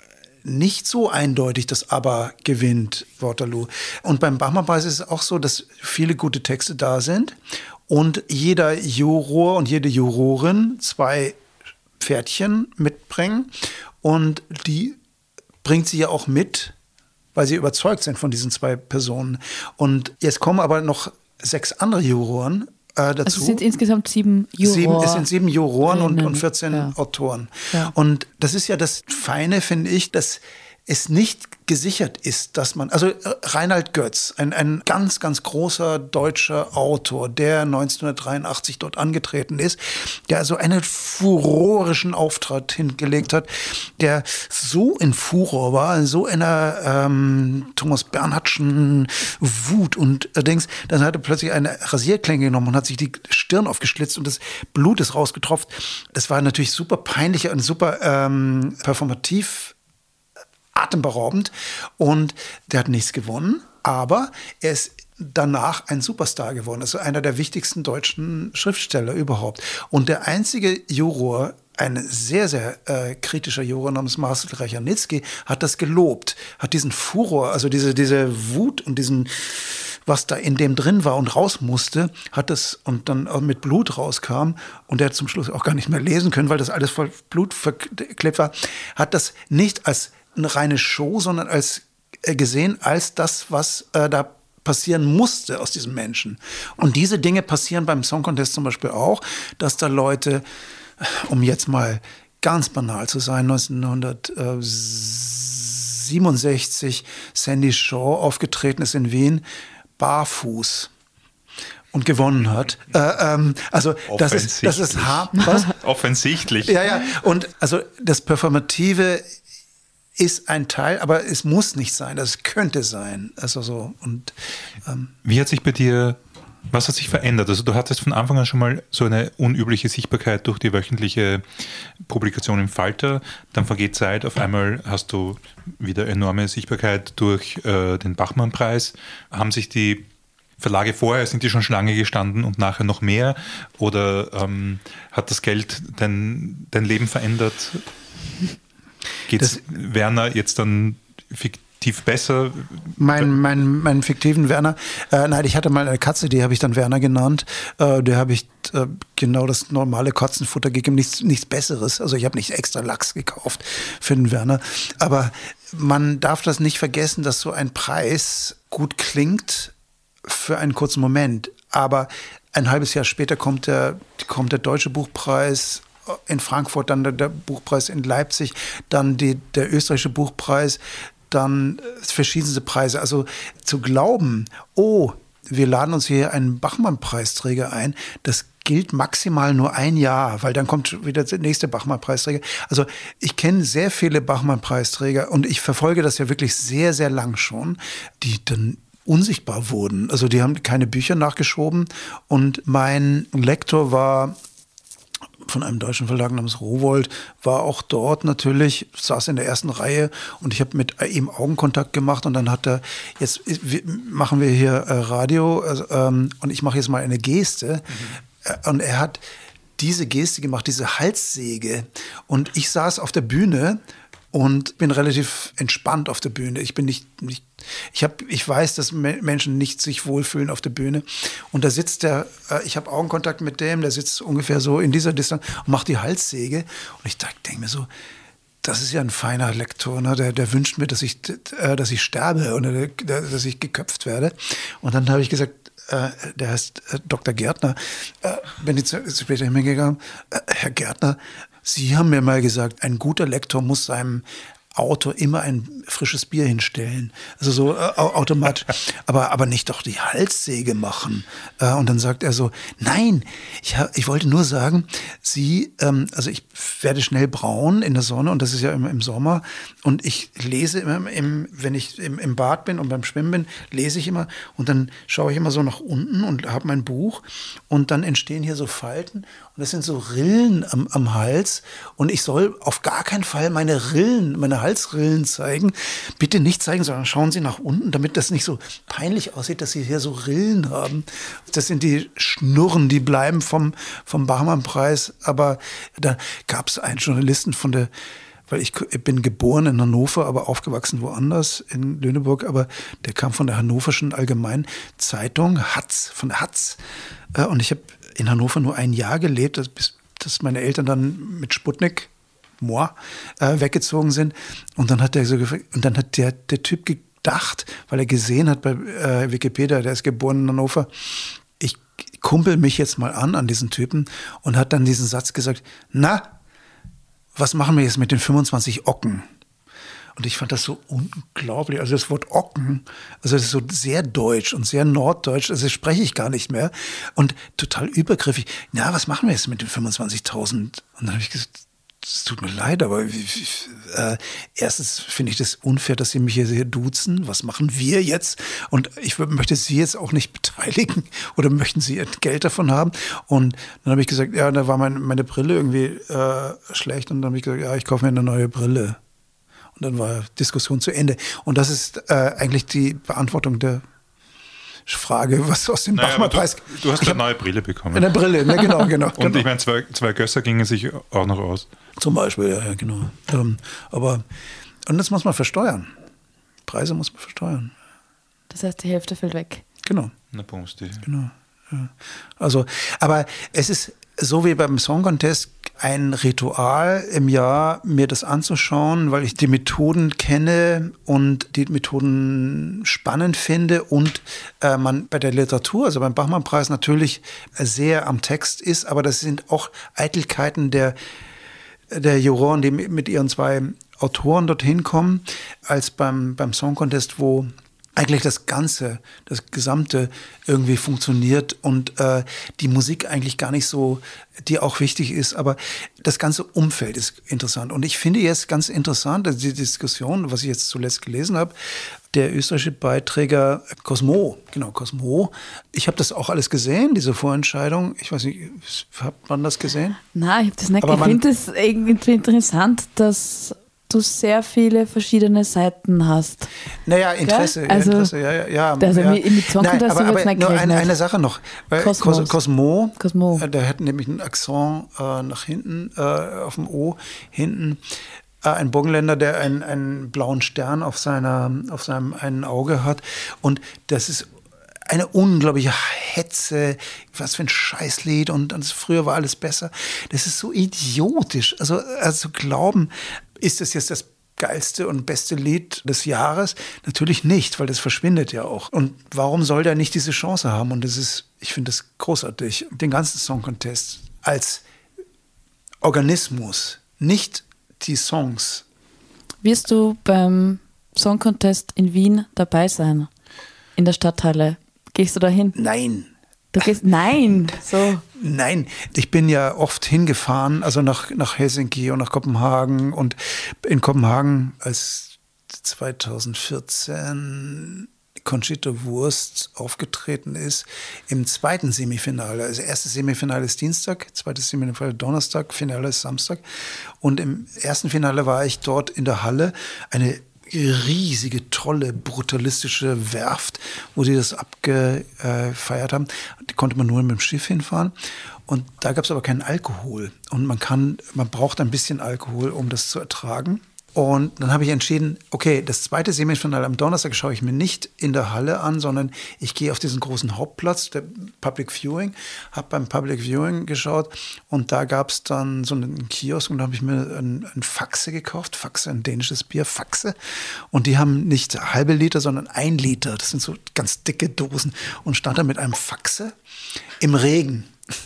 nicht so eindeutig, dass ABBA gewinnt, Waterloo. Und beim Bachmann-Preis ist es auch so, dass viele gute Texte da sind und jeder Juror und jede Jurorin 2 Pferdchen mitbringen und die bringt sie ja auch mit, weil sie überzeugt sind von diesen 2 Personen. Und jetzt kommen aber noch 6 andere Juroren dazu. Also es sind insgesamt 7 Juroren. Es sind 7 Juroren und 14 Autoren. Ja. Und das ist ja das Feine, finde ich, dass es nicht gesichert ist, dass man, also Reinhard Götz, ein ganz, ganz großer deutscher Autor, der 1983 dort angetreten ist, der also einen furorischen Auftritt hingelegt hat, der so in Furor war, so in einer Thomas Bernhardtschen Wut und Dings, dann hat er plötzlich eine Rasierklinge genommen und hat sich die Stirn aufgeschlitzt und das Blut ist rausgetropft. Das war natürlich super peinlich und super performativ, atemberaubend und der hat nichts gewonnen, aber er ist danach ein Superstar geworden, also einer der wichtigsten deutschen Schriftsteller überhaupt. Und der einzige Juror, ein sehr, sehr kritischer Juror namens Marcel Rechernitzky, hat das gelobt, hat diesen Furor, also diese Wut und diesen, was da in dem drin war und raus musste, hat das und dann auch mit Blut rauskam und der hat zum Schluss auch gar nicht mehr lesen können, weil das alles voll Blut verklebt war, hat das nicht als eine reine Show, sondern als gesehen als das, was da passieren musste aus diesem Menschen. Und diese Dinge passieren beim Song Contest zum Beispiel auch, dass da Leute, um jetzt mal ganz banal zu sein, 1967 Sandy Shaw aufgetreten ist in Wien, barfuß und gewonnen hat. Also das ist was? Offensichtlich. Ja. Und also das Performative ist ein Teil, aber es muss nicht sein. Das könnte sein. Also so. Und wie hat sich bei dir, was hat sich verändert? Also du hattest von Anfang an schon mal so eine unübliche Sichtbarkeit durch die wöchentliche Publikation im Falter. Dann vergeht Zeit, auf einmal hast du wieder enorme Sichtbarkeit durch den Bachmann-Preis. Haben sich die Verlage vorher, sind die schon Schlange gestanden und nachher noch mehr? Oder hat das Geld dein Leben verändert? Geht es Werner jetzt dann fiktiv besser? Meinen fiktiven Werner? Nein, ich hatte mal eine Katze, die habe ich dann Werner genannt. Der habe ich genau das normale Katzenfutter gegeben, nichts Besseres. Also ich habe nicht extra Lachs gekauft für den Werner. Aber man darf das nicht vergessen, dass so ein Preis gut klingt für einen kurzen Moment. Aber ein halbes Jahr später kommt der Deutsche Buchpreis in Frankfurt, dann der Buchpreis in Leipzig, dann der österreichische Buchpreis, dann verschiedenste Preise. Also zu glauben, wir laden uns hier einen Bachmann-Preisträger ein, das gilt maximal nur ein Jahr, weil dann kommt wieder der nächste Bachmann-Preisträger. Also ich kenne sehr viele Bachmann-Preisträger und ich verfolge das ja wirklich sehr, sehr lang schon, die dann unsichtbar wurden. Also die haben keine Bücher nachgeschoben und mein Lektor war von einem deutschen Verlag namens Rowohlt, war auch dort natürlich, saß in der ersten Reihe und ich habe mit ihm Augenkontakt gemacht und dann hat er, jetzt machen wir hier Radio und ich mache jetzt mal eine Geste und er hat diese Geste gemacht, diese Halssäge und ich saß auf der Bühne und bin relativ entspannt auf der Bühne. Ich bin nicht ich weiß, dass Menschen nicht sich wohlfühlen auf der Bühne. Und da sitzt ich habe Augenkontakt mit dem, der sitzt ungefähr so in dieser Distanz und macht die Halssäge. Und ich denke mir so, das ist ja ein feiner Lektor, ne? Der wünscht mir, dass ich sterbe oder dass ich geköpft werde. Und dann habe ich gesagt, der heißt Dr. Gärtner, bin ich später hingegangen, Herr Gärtner, Sie haben mir mal gesagt, ein guter Lektor muss seinem Autor immer ein frisches Bier hinstellen. Also so automatisch. Aber nicht doch die Halssäge machen. Und dann sagt er so, nein, ich wollte nur sagen, also ich werde schnell braun in der Sonne und das ist ja immer im Sommer. Und ich lese immer, wenn ich im Bad bin und beim Schwimmen bin, lese ich immer und dann schaue ich immer so nach unten und habe mein Buch und dann entstehen hier so Falten und das sind so Rillen am Hals und ich soll auf gar keinen Fall meine Halsrillen zeigen. Bitte nicht zeigen, sondern schauen Sie nach unten, damit das nicht so peinlich aussieht, dass Sie hier so Rillen haben. Das sind die Schnurren, die bleiben vom Bachmann-Preis. Aber da gab es einen Journalisten weil ich bin geboren in Hannover, aber aufgewachsen woanders in Lüneburg, aber der kam von der Hannoverschen Allgemeinen Zeitung, von der Hatz. Und ich habe in Hannover nur ein Jahr gelebt, bis meine Eltern dann mit Sputnik weggezogen sind. Und dann hat der Typ gedacht, weil er gesehen hat bei Wikipedia, der ist geboren in Hannover, ich kumpel mich jetzt mal an diesen Typen und hat dann diesen Satz gesagt, na, was machen wir jetzt mit den 25 Ocken? Und ich fand das so unglaublich. Also das Wort Ocken, also das ist so sehr deutsch und sehr norddeutsch, also das spreche ich gar nicht mehr. Und total übergriffig. Na, was machen wir jetzt mit den 25.000? Und dann habe ich gesagt, es tut mir leid, aber erstens finde ich das unfair, dass Sie mich hier duzen. Was machen wir jetzt? Und ich möchte Sie jetzt auch nicht beteiligen oder möchten Sie Geld davon haben? Und dann habe ich gesagt, ja, da war meine Brille irgendwie schlecht und dann habe ich gesagt, ja, ich kaufe mir eine neue Brille. Und dann war Diskussion zu Ende. Und das ist eigentlich die Beantwortung der Frage, was aus dem Bachmann-Preis... Du hast eine neue Brille bekommen. Eine Brille, ne, genau. Und ich meine, zwei Gösser gingen sich auch noch aus. Zum Beispiel, ja, genau. Und das muss man versteuern. Preise muss man versteuern. Das heißt, die Hälfte fällt weg. Genau. Na, Bumsti. Genau. Ja. Also, aber es ist so wie beim Song Contest ein Ritual im Jahr, mir das anzuschauen, weil ich die Methoden kenne und die Methoden spannend finde und man bei der Literatur, also beim Bachmann-Preis natürlich sehr am Text ist, aber das sind auch Eitelkeiten der Juroren, die mit ihren zwei Autoren dorthin kommen, als beim Song Contest, wo eigentlich das Gesamte irgendwie funktioniert und die Musik eigentlich gar nicht so, die auch wichtig ist, aber das ganze Umfeld ist interessant. Und ich finde jetzt ganz interessant, also die Diskussion, was ich jetzt zuletzt gelesen habe, der österreichische Beiträger Cosmo, ich habe das auch alles gesehen, diese Vorentscheidung. Ich weiß nicht, hat man das gesehen? Nein, ich habe das nicht. Ich finde es irgendwie interessant, dass du sehr viele verschiedene Seiten hast. Naja, Interesse, ja? Also, Interesse, ja. Also ja. Mit Song Contest aber nicht nur eine Sache noch. Cosmo, der hat nämlich einen Akzent nach hinten, auf dem O hinten. Ein Burgenländer, der einen blauen Stern auf seinem einen Auge hat. Und das ist eine unglaubliche Hetze, was für ein Scheißlied und früher war alles besser. Das ist so idiotisch. Also glauben, ist das jetzt das geilste und beste Lied des Jahres? Natürlich nicht, weil das verschwindet ja auch. Und warum soll der nicht diese Chance haben? Und ich finde das großartig. Den ganzen Song Contest als Organismus, nicht die Songs. Wirst du beim Song Contest in Wien dabei sein? In der Stadthalle? Gehst du da hin? Nein. Du gehst? Nein. So. Nein, ich bin ja oft hingefahren, also nach Helsinki und nach Kopenhagen. Und in Kopenhagen, als 2014 Conchita Wurst aufgetreten ist, im zweiten Semifinale. Also erstes Semifinale ist Dienstag, zweites Semifinale Donnerstag, Finale ist Samstag. Und im ersten Finale war ich dort in der Halle, eine riesige, tolle, brutalistische Werft, wo sie das abgefeiert haben. Die konnte man nur mit dem Schiff hinfahren. Und da gab es aber keinen Alkohol. Und man braucht ein bisschen Alkohol, um das zu ertragen. Und dann habe ich entschieden, okay, das zweite Semifinale am Donnerstag schaue ich mir nicht in der Halle an, sondern ich gehe auf diesen großen Hauptplatz, der Public Viewing, habe beim Public Viewing geschaut und da gab es dann so einen Kiosk und da habe ich mir ein Faxe gekauft, Faxe, ein dänisches Bier, Faxe. Und die haben nicht halbe Liter, sondern 1 Liter, das sind so ganz dicke Dosen und stand da mit einem Faxe im Regen,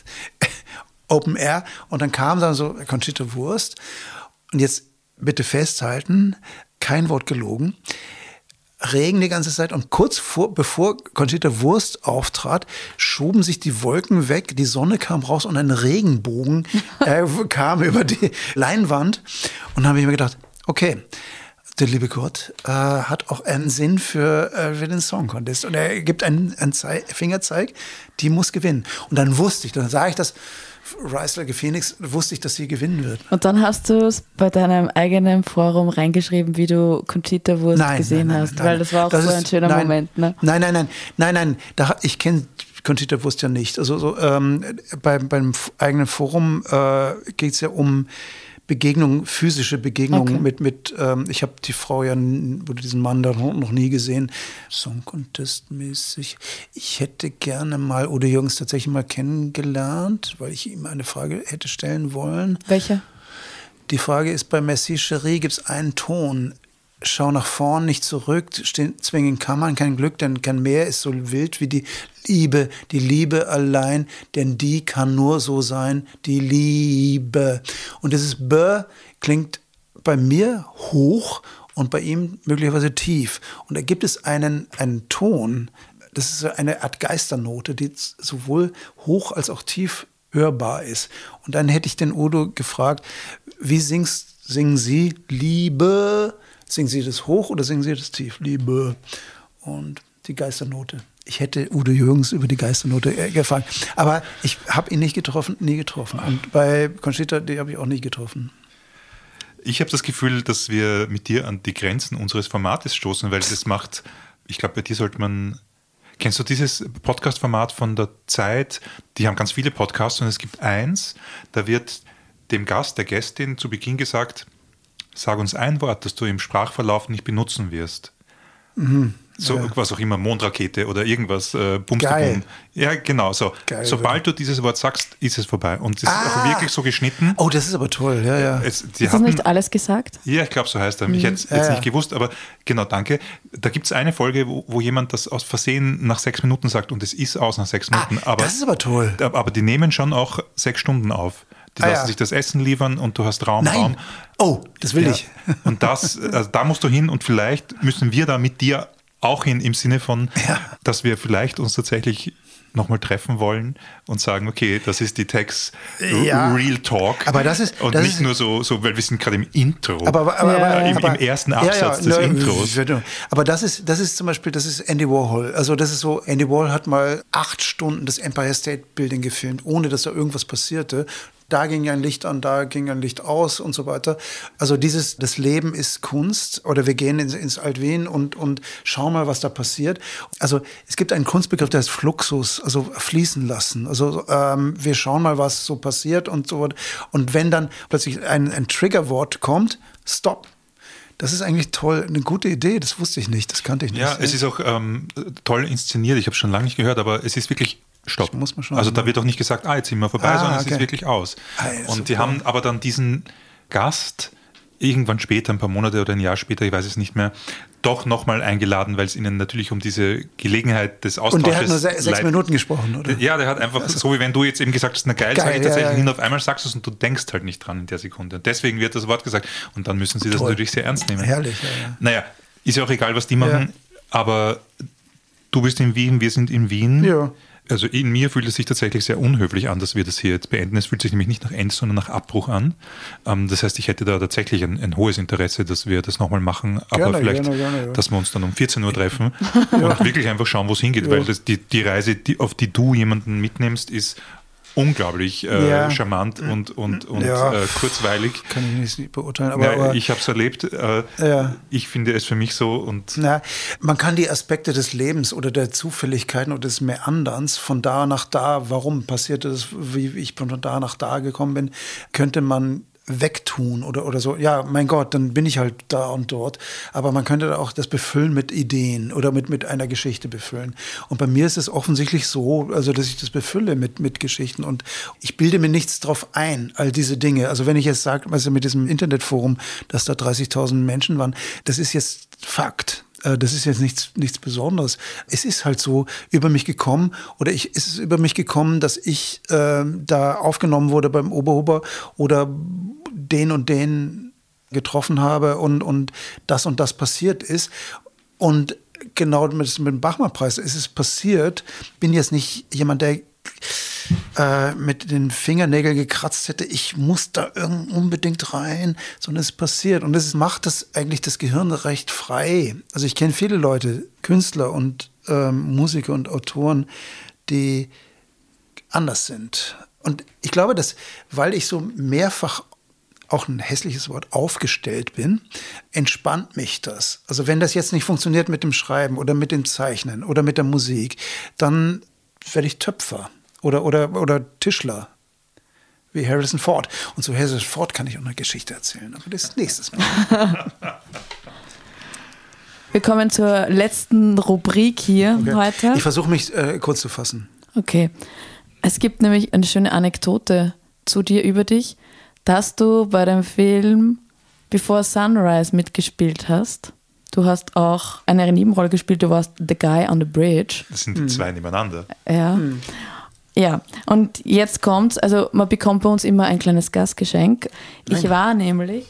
Open Air und dann kam dann so Conchita Wurst und jetzt bitte festhalten, kein Wort gelogen, Regen die ganze Zeit und bevor Conchita Wurst auftrat, schoben sich die Wolken weg, die Sonne kam raus und ein Regenbogen kam über die Leinwand und dann habe ich mir gedacht, okay, der liebe Gott hat auch einen Sinn für den Song Contest und er gibt einen Fingerzeig, die muss gewinnen und dann sage ich das, Rise Like a Phoenix, wusste ich, dass sie gewinnen wird. Und dann hast du es bei deinem eigenen Forum reingeschrieben, wie du Conchita Wurst gesehen hast, weil das war auch so ein schöner Moment. Ne? Nein. Ich kenne Conchita Wurst ja nicht. Also beim eigenen Forum geht es ja um Begegnung, physische Begegnung mit ich habe die Frau ja oder diesen Mann da noch nie gesehen. Song Contest mäßig. Ich hätte gerne mal Udo Jürgens tatsächlich mal kennengelernt, weil ich ihm eine Frage hätte stellen wollen. Welche? Die Frage ist, bei Merci Chérie gibt es einen Ton. Schau nach vorn, nicht zurück, zwingen kann man kein Glück, denn kein Meer ist so wild wie die Liebe allein, denn die kann nur so sein, die Liebe. Und dieses B klingt bei mir hoch und bei ihm möglicherweise tief. Und da gibt es einen Ton, das ist eine Art Geisternote, die sowohl hoch als auch tief hörbar ist. Und dann hätte ich den Udo gefragt, wie singen Sie Liebe? Singen Sie das hoch oder singen Sie das tief? Liebe. Und die Geisternote. Ich hätte Udo Jürgens über die Geisternote gefragt. Aber ich habe ihn nie getroffen. Und bei Conchita, die habe ich auch nie getroffen. Ich habe das Gefühl, dass wir mit dir an die Grenzen unseres Formates stoßen, weil das macht, ich glaube, bei dir sollte man, kennst du dieses Podcast-Format von der Zeit? Die haben ganz viele Podcasts und es gibt eins, da wird dem Gast, der Gästin zu Beginn gesagt, sag uns ein Wort, das du im Sprachverlauf nicht benutzen wirst. Mhm. So, ja. Was auch immer, Mondrakete oder irgendwas. Geil. Ja, genau. So. Geil, sobald du dieses Wort sagst, ist es vorbei. Und es ist auch wirklich so geschnitten. Oh, das ist aber toll. Ja. Ist das nicht alles gesagt? Ja, ich glaube, so heißt er. Ich hätte es jetzt nicht gewusst, aber genau, danke. Da gibt es eine Folge, wo jemand das aus Versehen nach 6 Minuten sagt und es ist aus nach 6 Minuten. Aber, das ist aber toll. Aber die nehmen schon auch 6 Stunden auf. Die lassen sich das Essen liefern und du hast Raum. Oh, das will ich. Und da musst du hin und vielleicht müssen wir da mit dir auch hin im Sinne von, dass wir vielleicht uns tatsächlich nochmal treffen wollen und sagen, okay, das ist die Text Real Talk. Aber das ist, und das nicht ist, nur so, weil wir sind gerade im Intro. Im ersten Absatz des Intros. Aber das ist zum Beispiel, das ist Andy Warhol. Also das ist so, Andy Warhol hat mal 8 Stunden das Empire State Building gefilmt, ohne dass da irgendwas passierte. Da ging ein Licht an, da ging ein Licht aus und so weiter. Also das Leben ist Kunst oder wir gehen ins Alt-Wien und schauen mal, was da passiert. Also es gibt einen Kunstbegriff, der heißt Fluxus, also fließen lassen. Also wir schauen mal, was so passiert und so. Und wenn dann plötzlich ein Triggerwort kommt, Stop. Das ist eigentlich toll, eine gute Idee, das wusste ich nicht, das kannte ich nicht. Ja, es ist auch toll inszeniert, ich habe es schon lange nicht gehört, aber es ist wirklich Stopp. Muss man schon also da wird auch nicht gesagt, jetzt sind wir vorbei, sondern es ist wirklich aus. Und die haben aber dann diesen Gast irgendwann später, ein paar Monate oder ein Jahr später, ich weiß es nicht mehr, doch nochmal eingeladen, weil es ihnen natürlich um diese Gelegenheit des Austausches... Und der hat nur 6 Minuten gesprochen, oder? Ja, der hat einfach, so wie wenn du jetzt eben gesagt hast, na geil, sage ich tatsächlich hin, auf einmal sagst du es und du denkst halt nicht dran in der Sekunde. Und deswegen wird das Wort gesagt und dann müssen sie das natürlich sehr ernst nehmen. Herrlich, Naja, ist ja auch egal, was die machen, aber du bist in Wien, wir sind in Wien. Ja. Also in mir fühlt es sich tatsächlich sehr unhöflich an, dass wir das hier jetzt beenden. Es fühlt sich nämlich nicht nach Ende, sondern nach Abbruch an. Das heißt, ich hätte da tatsächlich ein hohes Interesse, dass wir das nochmal machen. Aber vielleicht, dass wir uns dann um 14 Uhr treffen und wirklich einfach schauen, wo es hingeht. Weil die Reise, auf die du jemanden mitnimmst, ist unglaublich charmant und kurzweilig. Kann ich nicht beurteilen. Aber ich habe es erlebt. Ich finde es für mich so. Und man kann die Aspekte des Lebens oder der Zufälligkeiten oder des Meanderns von da nach da, warum passierte das, wie ich von da nach da gekommen bin, könnte man wegtun oder so. Ja, mein Gott, dann bin ich halt da und dort. Aber man könnte auch das befüllen mit Ideen oder mit einer Geschichte befüllen. Und bei mir ist es offensichtlich so, also dass ich das befülle mit Geschichten und ich bilde mir nichts drauf ein, all diese Dinge. Also wenn ich jetzt sage, also mit diesem Internetforum, dass da 30.000 Menschen waren, das ist jetzt Fakt. Das ist jetzt nichts Besonderes. Es ist halt so über mich gekommen es ist über mich gekommen, dass ich da aufgenommen wurde beim Oberhuber oder den und den getroffen habe und das passiert ist. Und genau mit dem Bachmann-Preis ist es passiert. Bin jetzt nicht jemand, der mit den Fingernägeln gekratzt hätte, ich muss da unbedingt rein, sondern es ist passiert. Und das macht eigentlich das Gehirn recht frei. Also ich kenne viele Leute, Künstler und Musiker und Autoren, die anders sind. Und ich glaube, dass, weil ich so mehrfach, auch ein hässliches Wort, aufgestellt bin, entspannt mich das. Also wenn das jetzt nicht funktioniert mit dem Schreiben oder mit dem Zeichnen oder mit der Musik, dann werde ich Töpfer oder Tischler, wie Harrison Ford. Und zu Harrison Ford kann ich auch eine Geschichte erzählen, aber das nächstes Mal. Wir kommen zur letzten Rubrik hier heute. Ich versuche mich kurz zu fassen. Okay. Es gibt nämlich eine schöne Anekdote zu dir, über dich, dass du bei dem Film Before Sunrise mitgespielt hast. Du hast auch eine Nebenrolle gespielt, du warst The Guy on the Bridge. Das sind die zwei nebeneinander. Ja. Ja, und jetzt kommt's, also man bekommt bei uns immer ein kleines Gastgeschenk. Ich war nämlich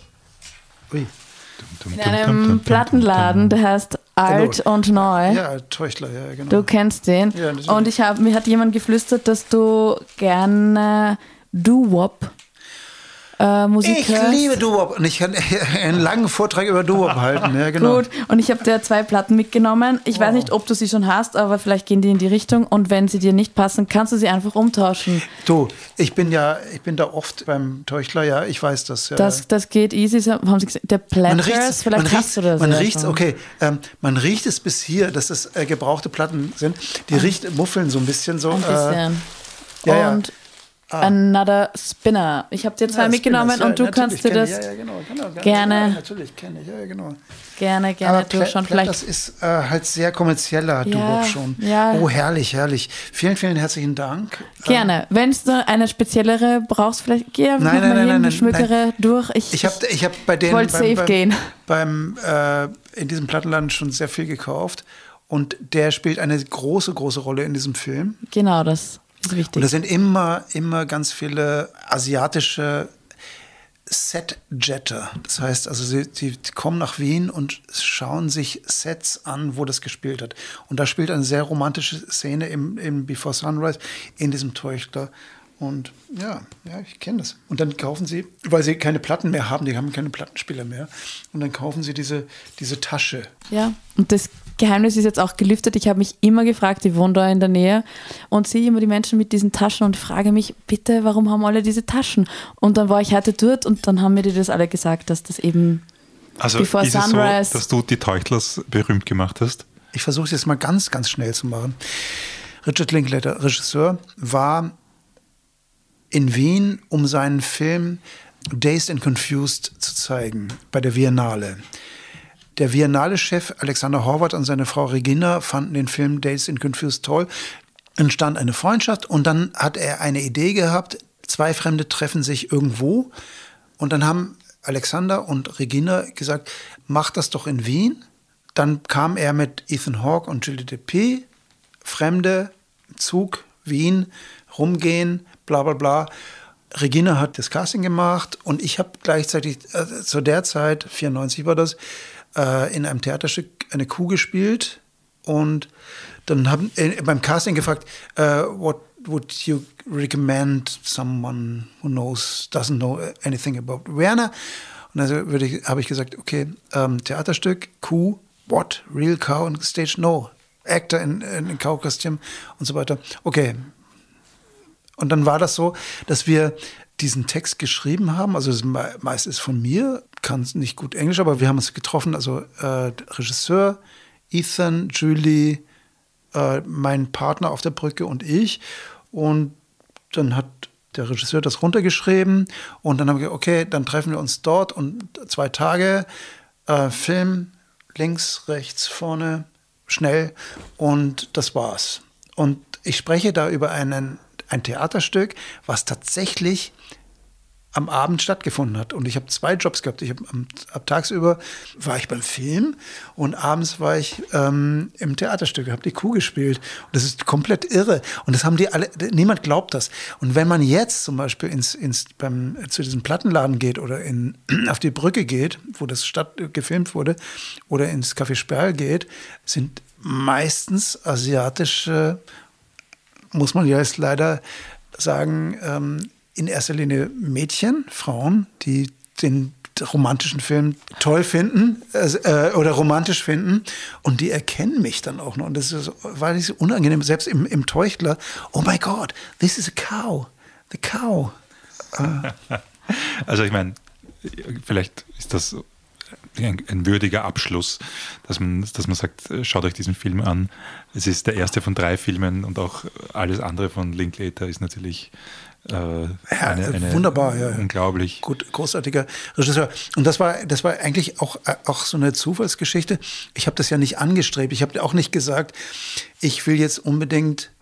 in einem Plattenladen, der heißt Alt und Neu. Ja, Teuchler, ja, genau. Du kennst den. Ja, und mir hat jemand geflüstert, dass du gerne Doo-Wop Musik hörst. Ich liebe Doo-Wop und ich kann einen langen Vortrag über Doo-Wop halten. Ja, genau. Gut, und ich habe dir 2 Platten mitgenommen. Ich weiß nicht, ob du sie schon hast, aber vielleicht gehen die in die Richtung und wenn sie dir nicht passen, kannst du sie einfach umtauschen. Du, ich bin da oft beim Teuchler, ja, ich weiß das. Ja. Das geht easy, haben sie gesagt. Der Platters, vielleicht hast du das. Man riecht's, okay, man riecht es bis hier, dass das gebrauchte Platten sind. Die muffeln so ein bisschen so. Ein bisschen. Und Another Spinner. Ich habe dir 2 mitgenommen und du kannst dir das gerne. Natürlich kenne ich, ja, genau. Gerne aber durchschauen. Das ist halt sehr kommerzieller Doo-Wop schon. Ja. Oh, herrlich. Vielen, vielen herzlichen Dank. Gerne. Wenn du eine speziellere brauchst, vielleicht geh einfach mal hier eine schmückere durch. Ich hab bei denen wollte safe gehen. In diesem Plattenladen schon sehr viel gekauft und der spielt eine große, große Rolle in diesem Film. Genau, das ist wichtig. Und da sind immer ganz viele asiatische Set-Jetter. Das heißt, also sie kommen nach Wien und schauen sich Sets an, wo das gespielt hat. Und da spielt eine sehr romantische Szene im Before Sunrise in diesem Teuchler. Und ja, ich kenne das. Und dann kaufen sie, weil sie keine Platten mehr haben, die haben keine Plattenspieler mehr. Und dann kaufen sie diese Tasche. Ja, und das Geheimnis ist jetzt auch gelüftet. Ich habe mich immer gefragt, ich wohne da in der Nähe und sehe immer die Menschen mit diesen Taschen und frage mich, bitte, warum haben alle diese Taschen? Und dann war ich heute dort und dann haben mir die das alle gesagt, dass das eben Before ist Sunrise... Es so, dass du die Teuchlers berühmt gemacht hast? Ich versuche es jetzt mal ganz, ganz schnell zu machen. Richard Linklater, Regisseur, war in Wien, um seinen Film Dazed and Confused zu zeigen, bei der Biennale. Der Biennale-Chef Alexander Horvath und seine Frau Regina fanden den Film Dazed and Confused toll. Entstand eine Freundschaft und dann hat er eine Idee gehabt, 2 Fremde treffen sich irgendwo und dann haben Alexander und Regina gesagt, mach das doch in Wien. Dann kam er mit Ethan Hawke und Julie Delpy, Fremde, Zug, Wien, rumgehen, bla bla bla. Regina hat das Casting gemacht und ich habe gleichzeitig, zu der Zeit, 94 war das, in einem Theaterstück eine Kuh gespielt und dann haben beim Casting gefragt, what would you recommend someone who doesn't know anything about Werner? Und also habe ich gesagt, okay, Theaterstück, Kuh, what? Real cow on stage? No. Actor in Cow-Kostüm und so weiter. Okay. Und dann war das so, dass wir diesen Text geschrieben haben. Also das meiste ist von mir, kann nicht gut Englisch, aber wir haben uns getroffen. Also Regisseur, Ethan, Julie, mein Partner auf der Brücke und ich. Und dann hat der Regisseur das runtergeschrieben. Und dann haben wir gesagt, okay, dann treffen wir uns dort und 2 Tage Film, links, rechts, vorne, schnell. Und das war's. Und ich spreche da über ein Theaterstück, was tatsächlich am Abend stattgefunden hat. Und ich habe 2 Jobs gehabt. Ich habe tagsüber war ich beim Film und abends war ich im Theaterstück, habe die Kuh gespielt. Und das ist komplett irre. Und das haben die alle, niemand glaubt das. Und wenn man jetzt zum Beispiel zu diesem Plattenladen geht oder auf die Brücke geht, wo das gefilmt wurde, oder ins Café Sperl geht, sind meistens asiatische, muss man ja jetzt leider sagen, in erster Linie Mädchen, Frauen, die den romantischen Film toll finden oder romantisch finden und die erkennen mich dann auch noch. Und das war nicht so unangenehm, selbst im Teuchler. Oh my God, this is a cow. The cow. Also ich meine, vielleicht ist das ein würdiger Abschluss, dass man sagt, schaut euch diesen Film an. Es ist der erste von 3 Filmen und auch alles andere von Linklater ist natürlich wunderbar, ja. Unglaublich. Gut, großartiger Regisseur. Und das war eigentlich auch so eine Zufallsgeschichte. Ich habe das ja nicht angestrebt. Ich habe auch nicht gesagt, ich wollte jetzt unbedingt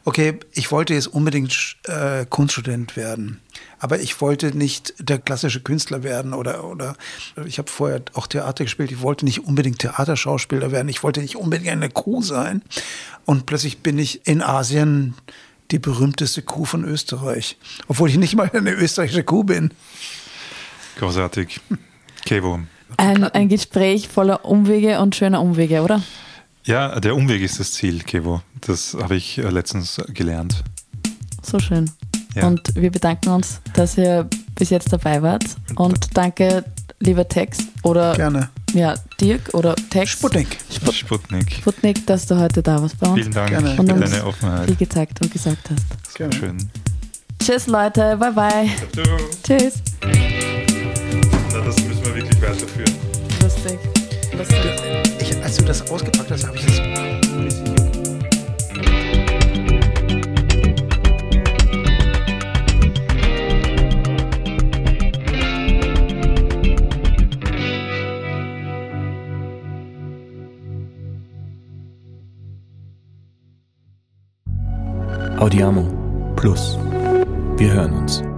Kunststudent werden. Aber ich wollte nicht der klassische Künstler werden oder ich habe vorher auch Theater gespielt. Ich wollte nicht unbedingt Theaterschauspieler werden. Ich wollte nicht unbedingt eine Kuh sein. Und plötzlich bin ich in Asien die berühmteste Kuh von Österreich. Obwohl ich nicht mal eine österreichische Kuh bin. Großartig. Kevo. Ein Gespräch voller Umwege und schöner Umwege, oder? Ja, der Umweg ist das Ziel, Kevo. Das habe ich letztens gelernt. So schön. Ja. Und wir bedanken uns, dass ihr bis jetzt dabei wart. Und danke, lieber Text oder gerne. Ja, Dirk oder Text. Sputnik, dass du heute da warst bei uns. Vielen Dank für deine Offenheit. Viel gezeigt und gesagt hast. Gerne. Schön. Tschüss Leute, bye bye. Tschüss. Na, das müssen wir wirklich weiterführen. Lustig. Als du das ausgepackt hast, habe ich das... Audiamo Plus. Wir hören uns.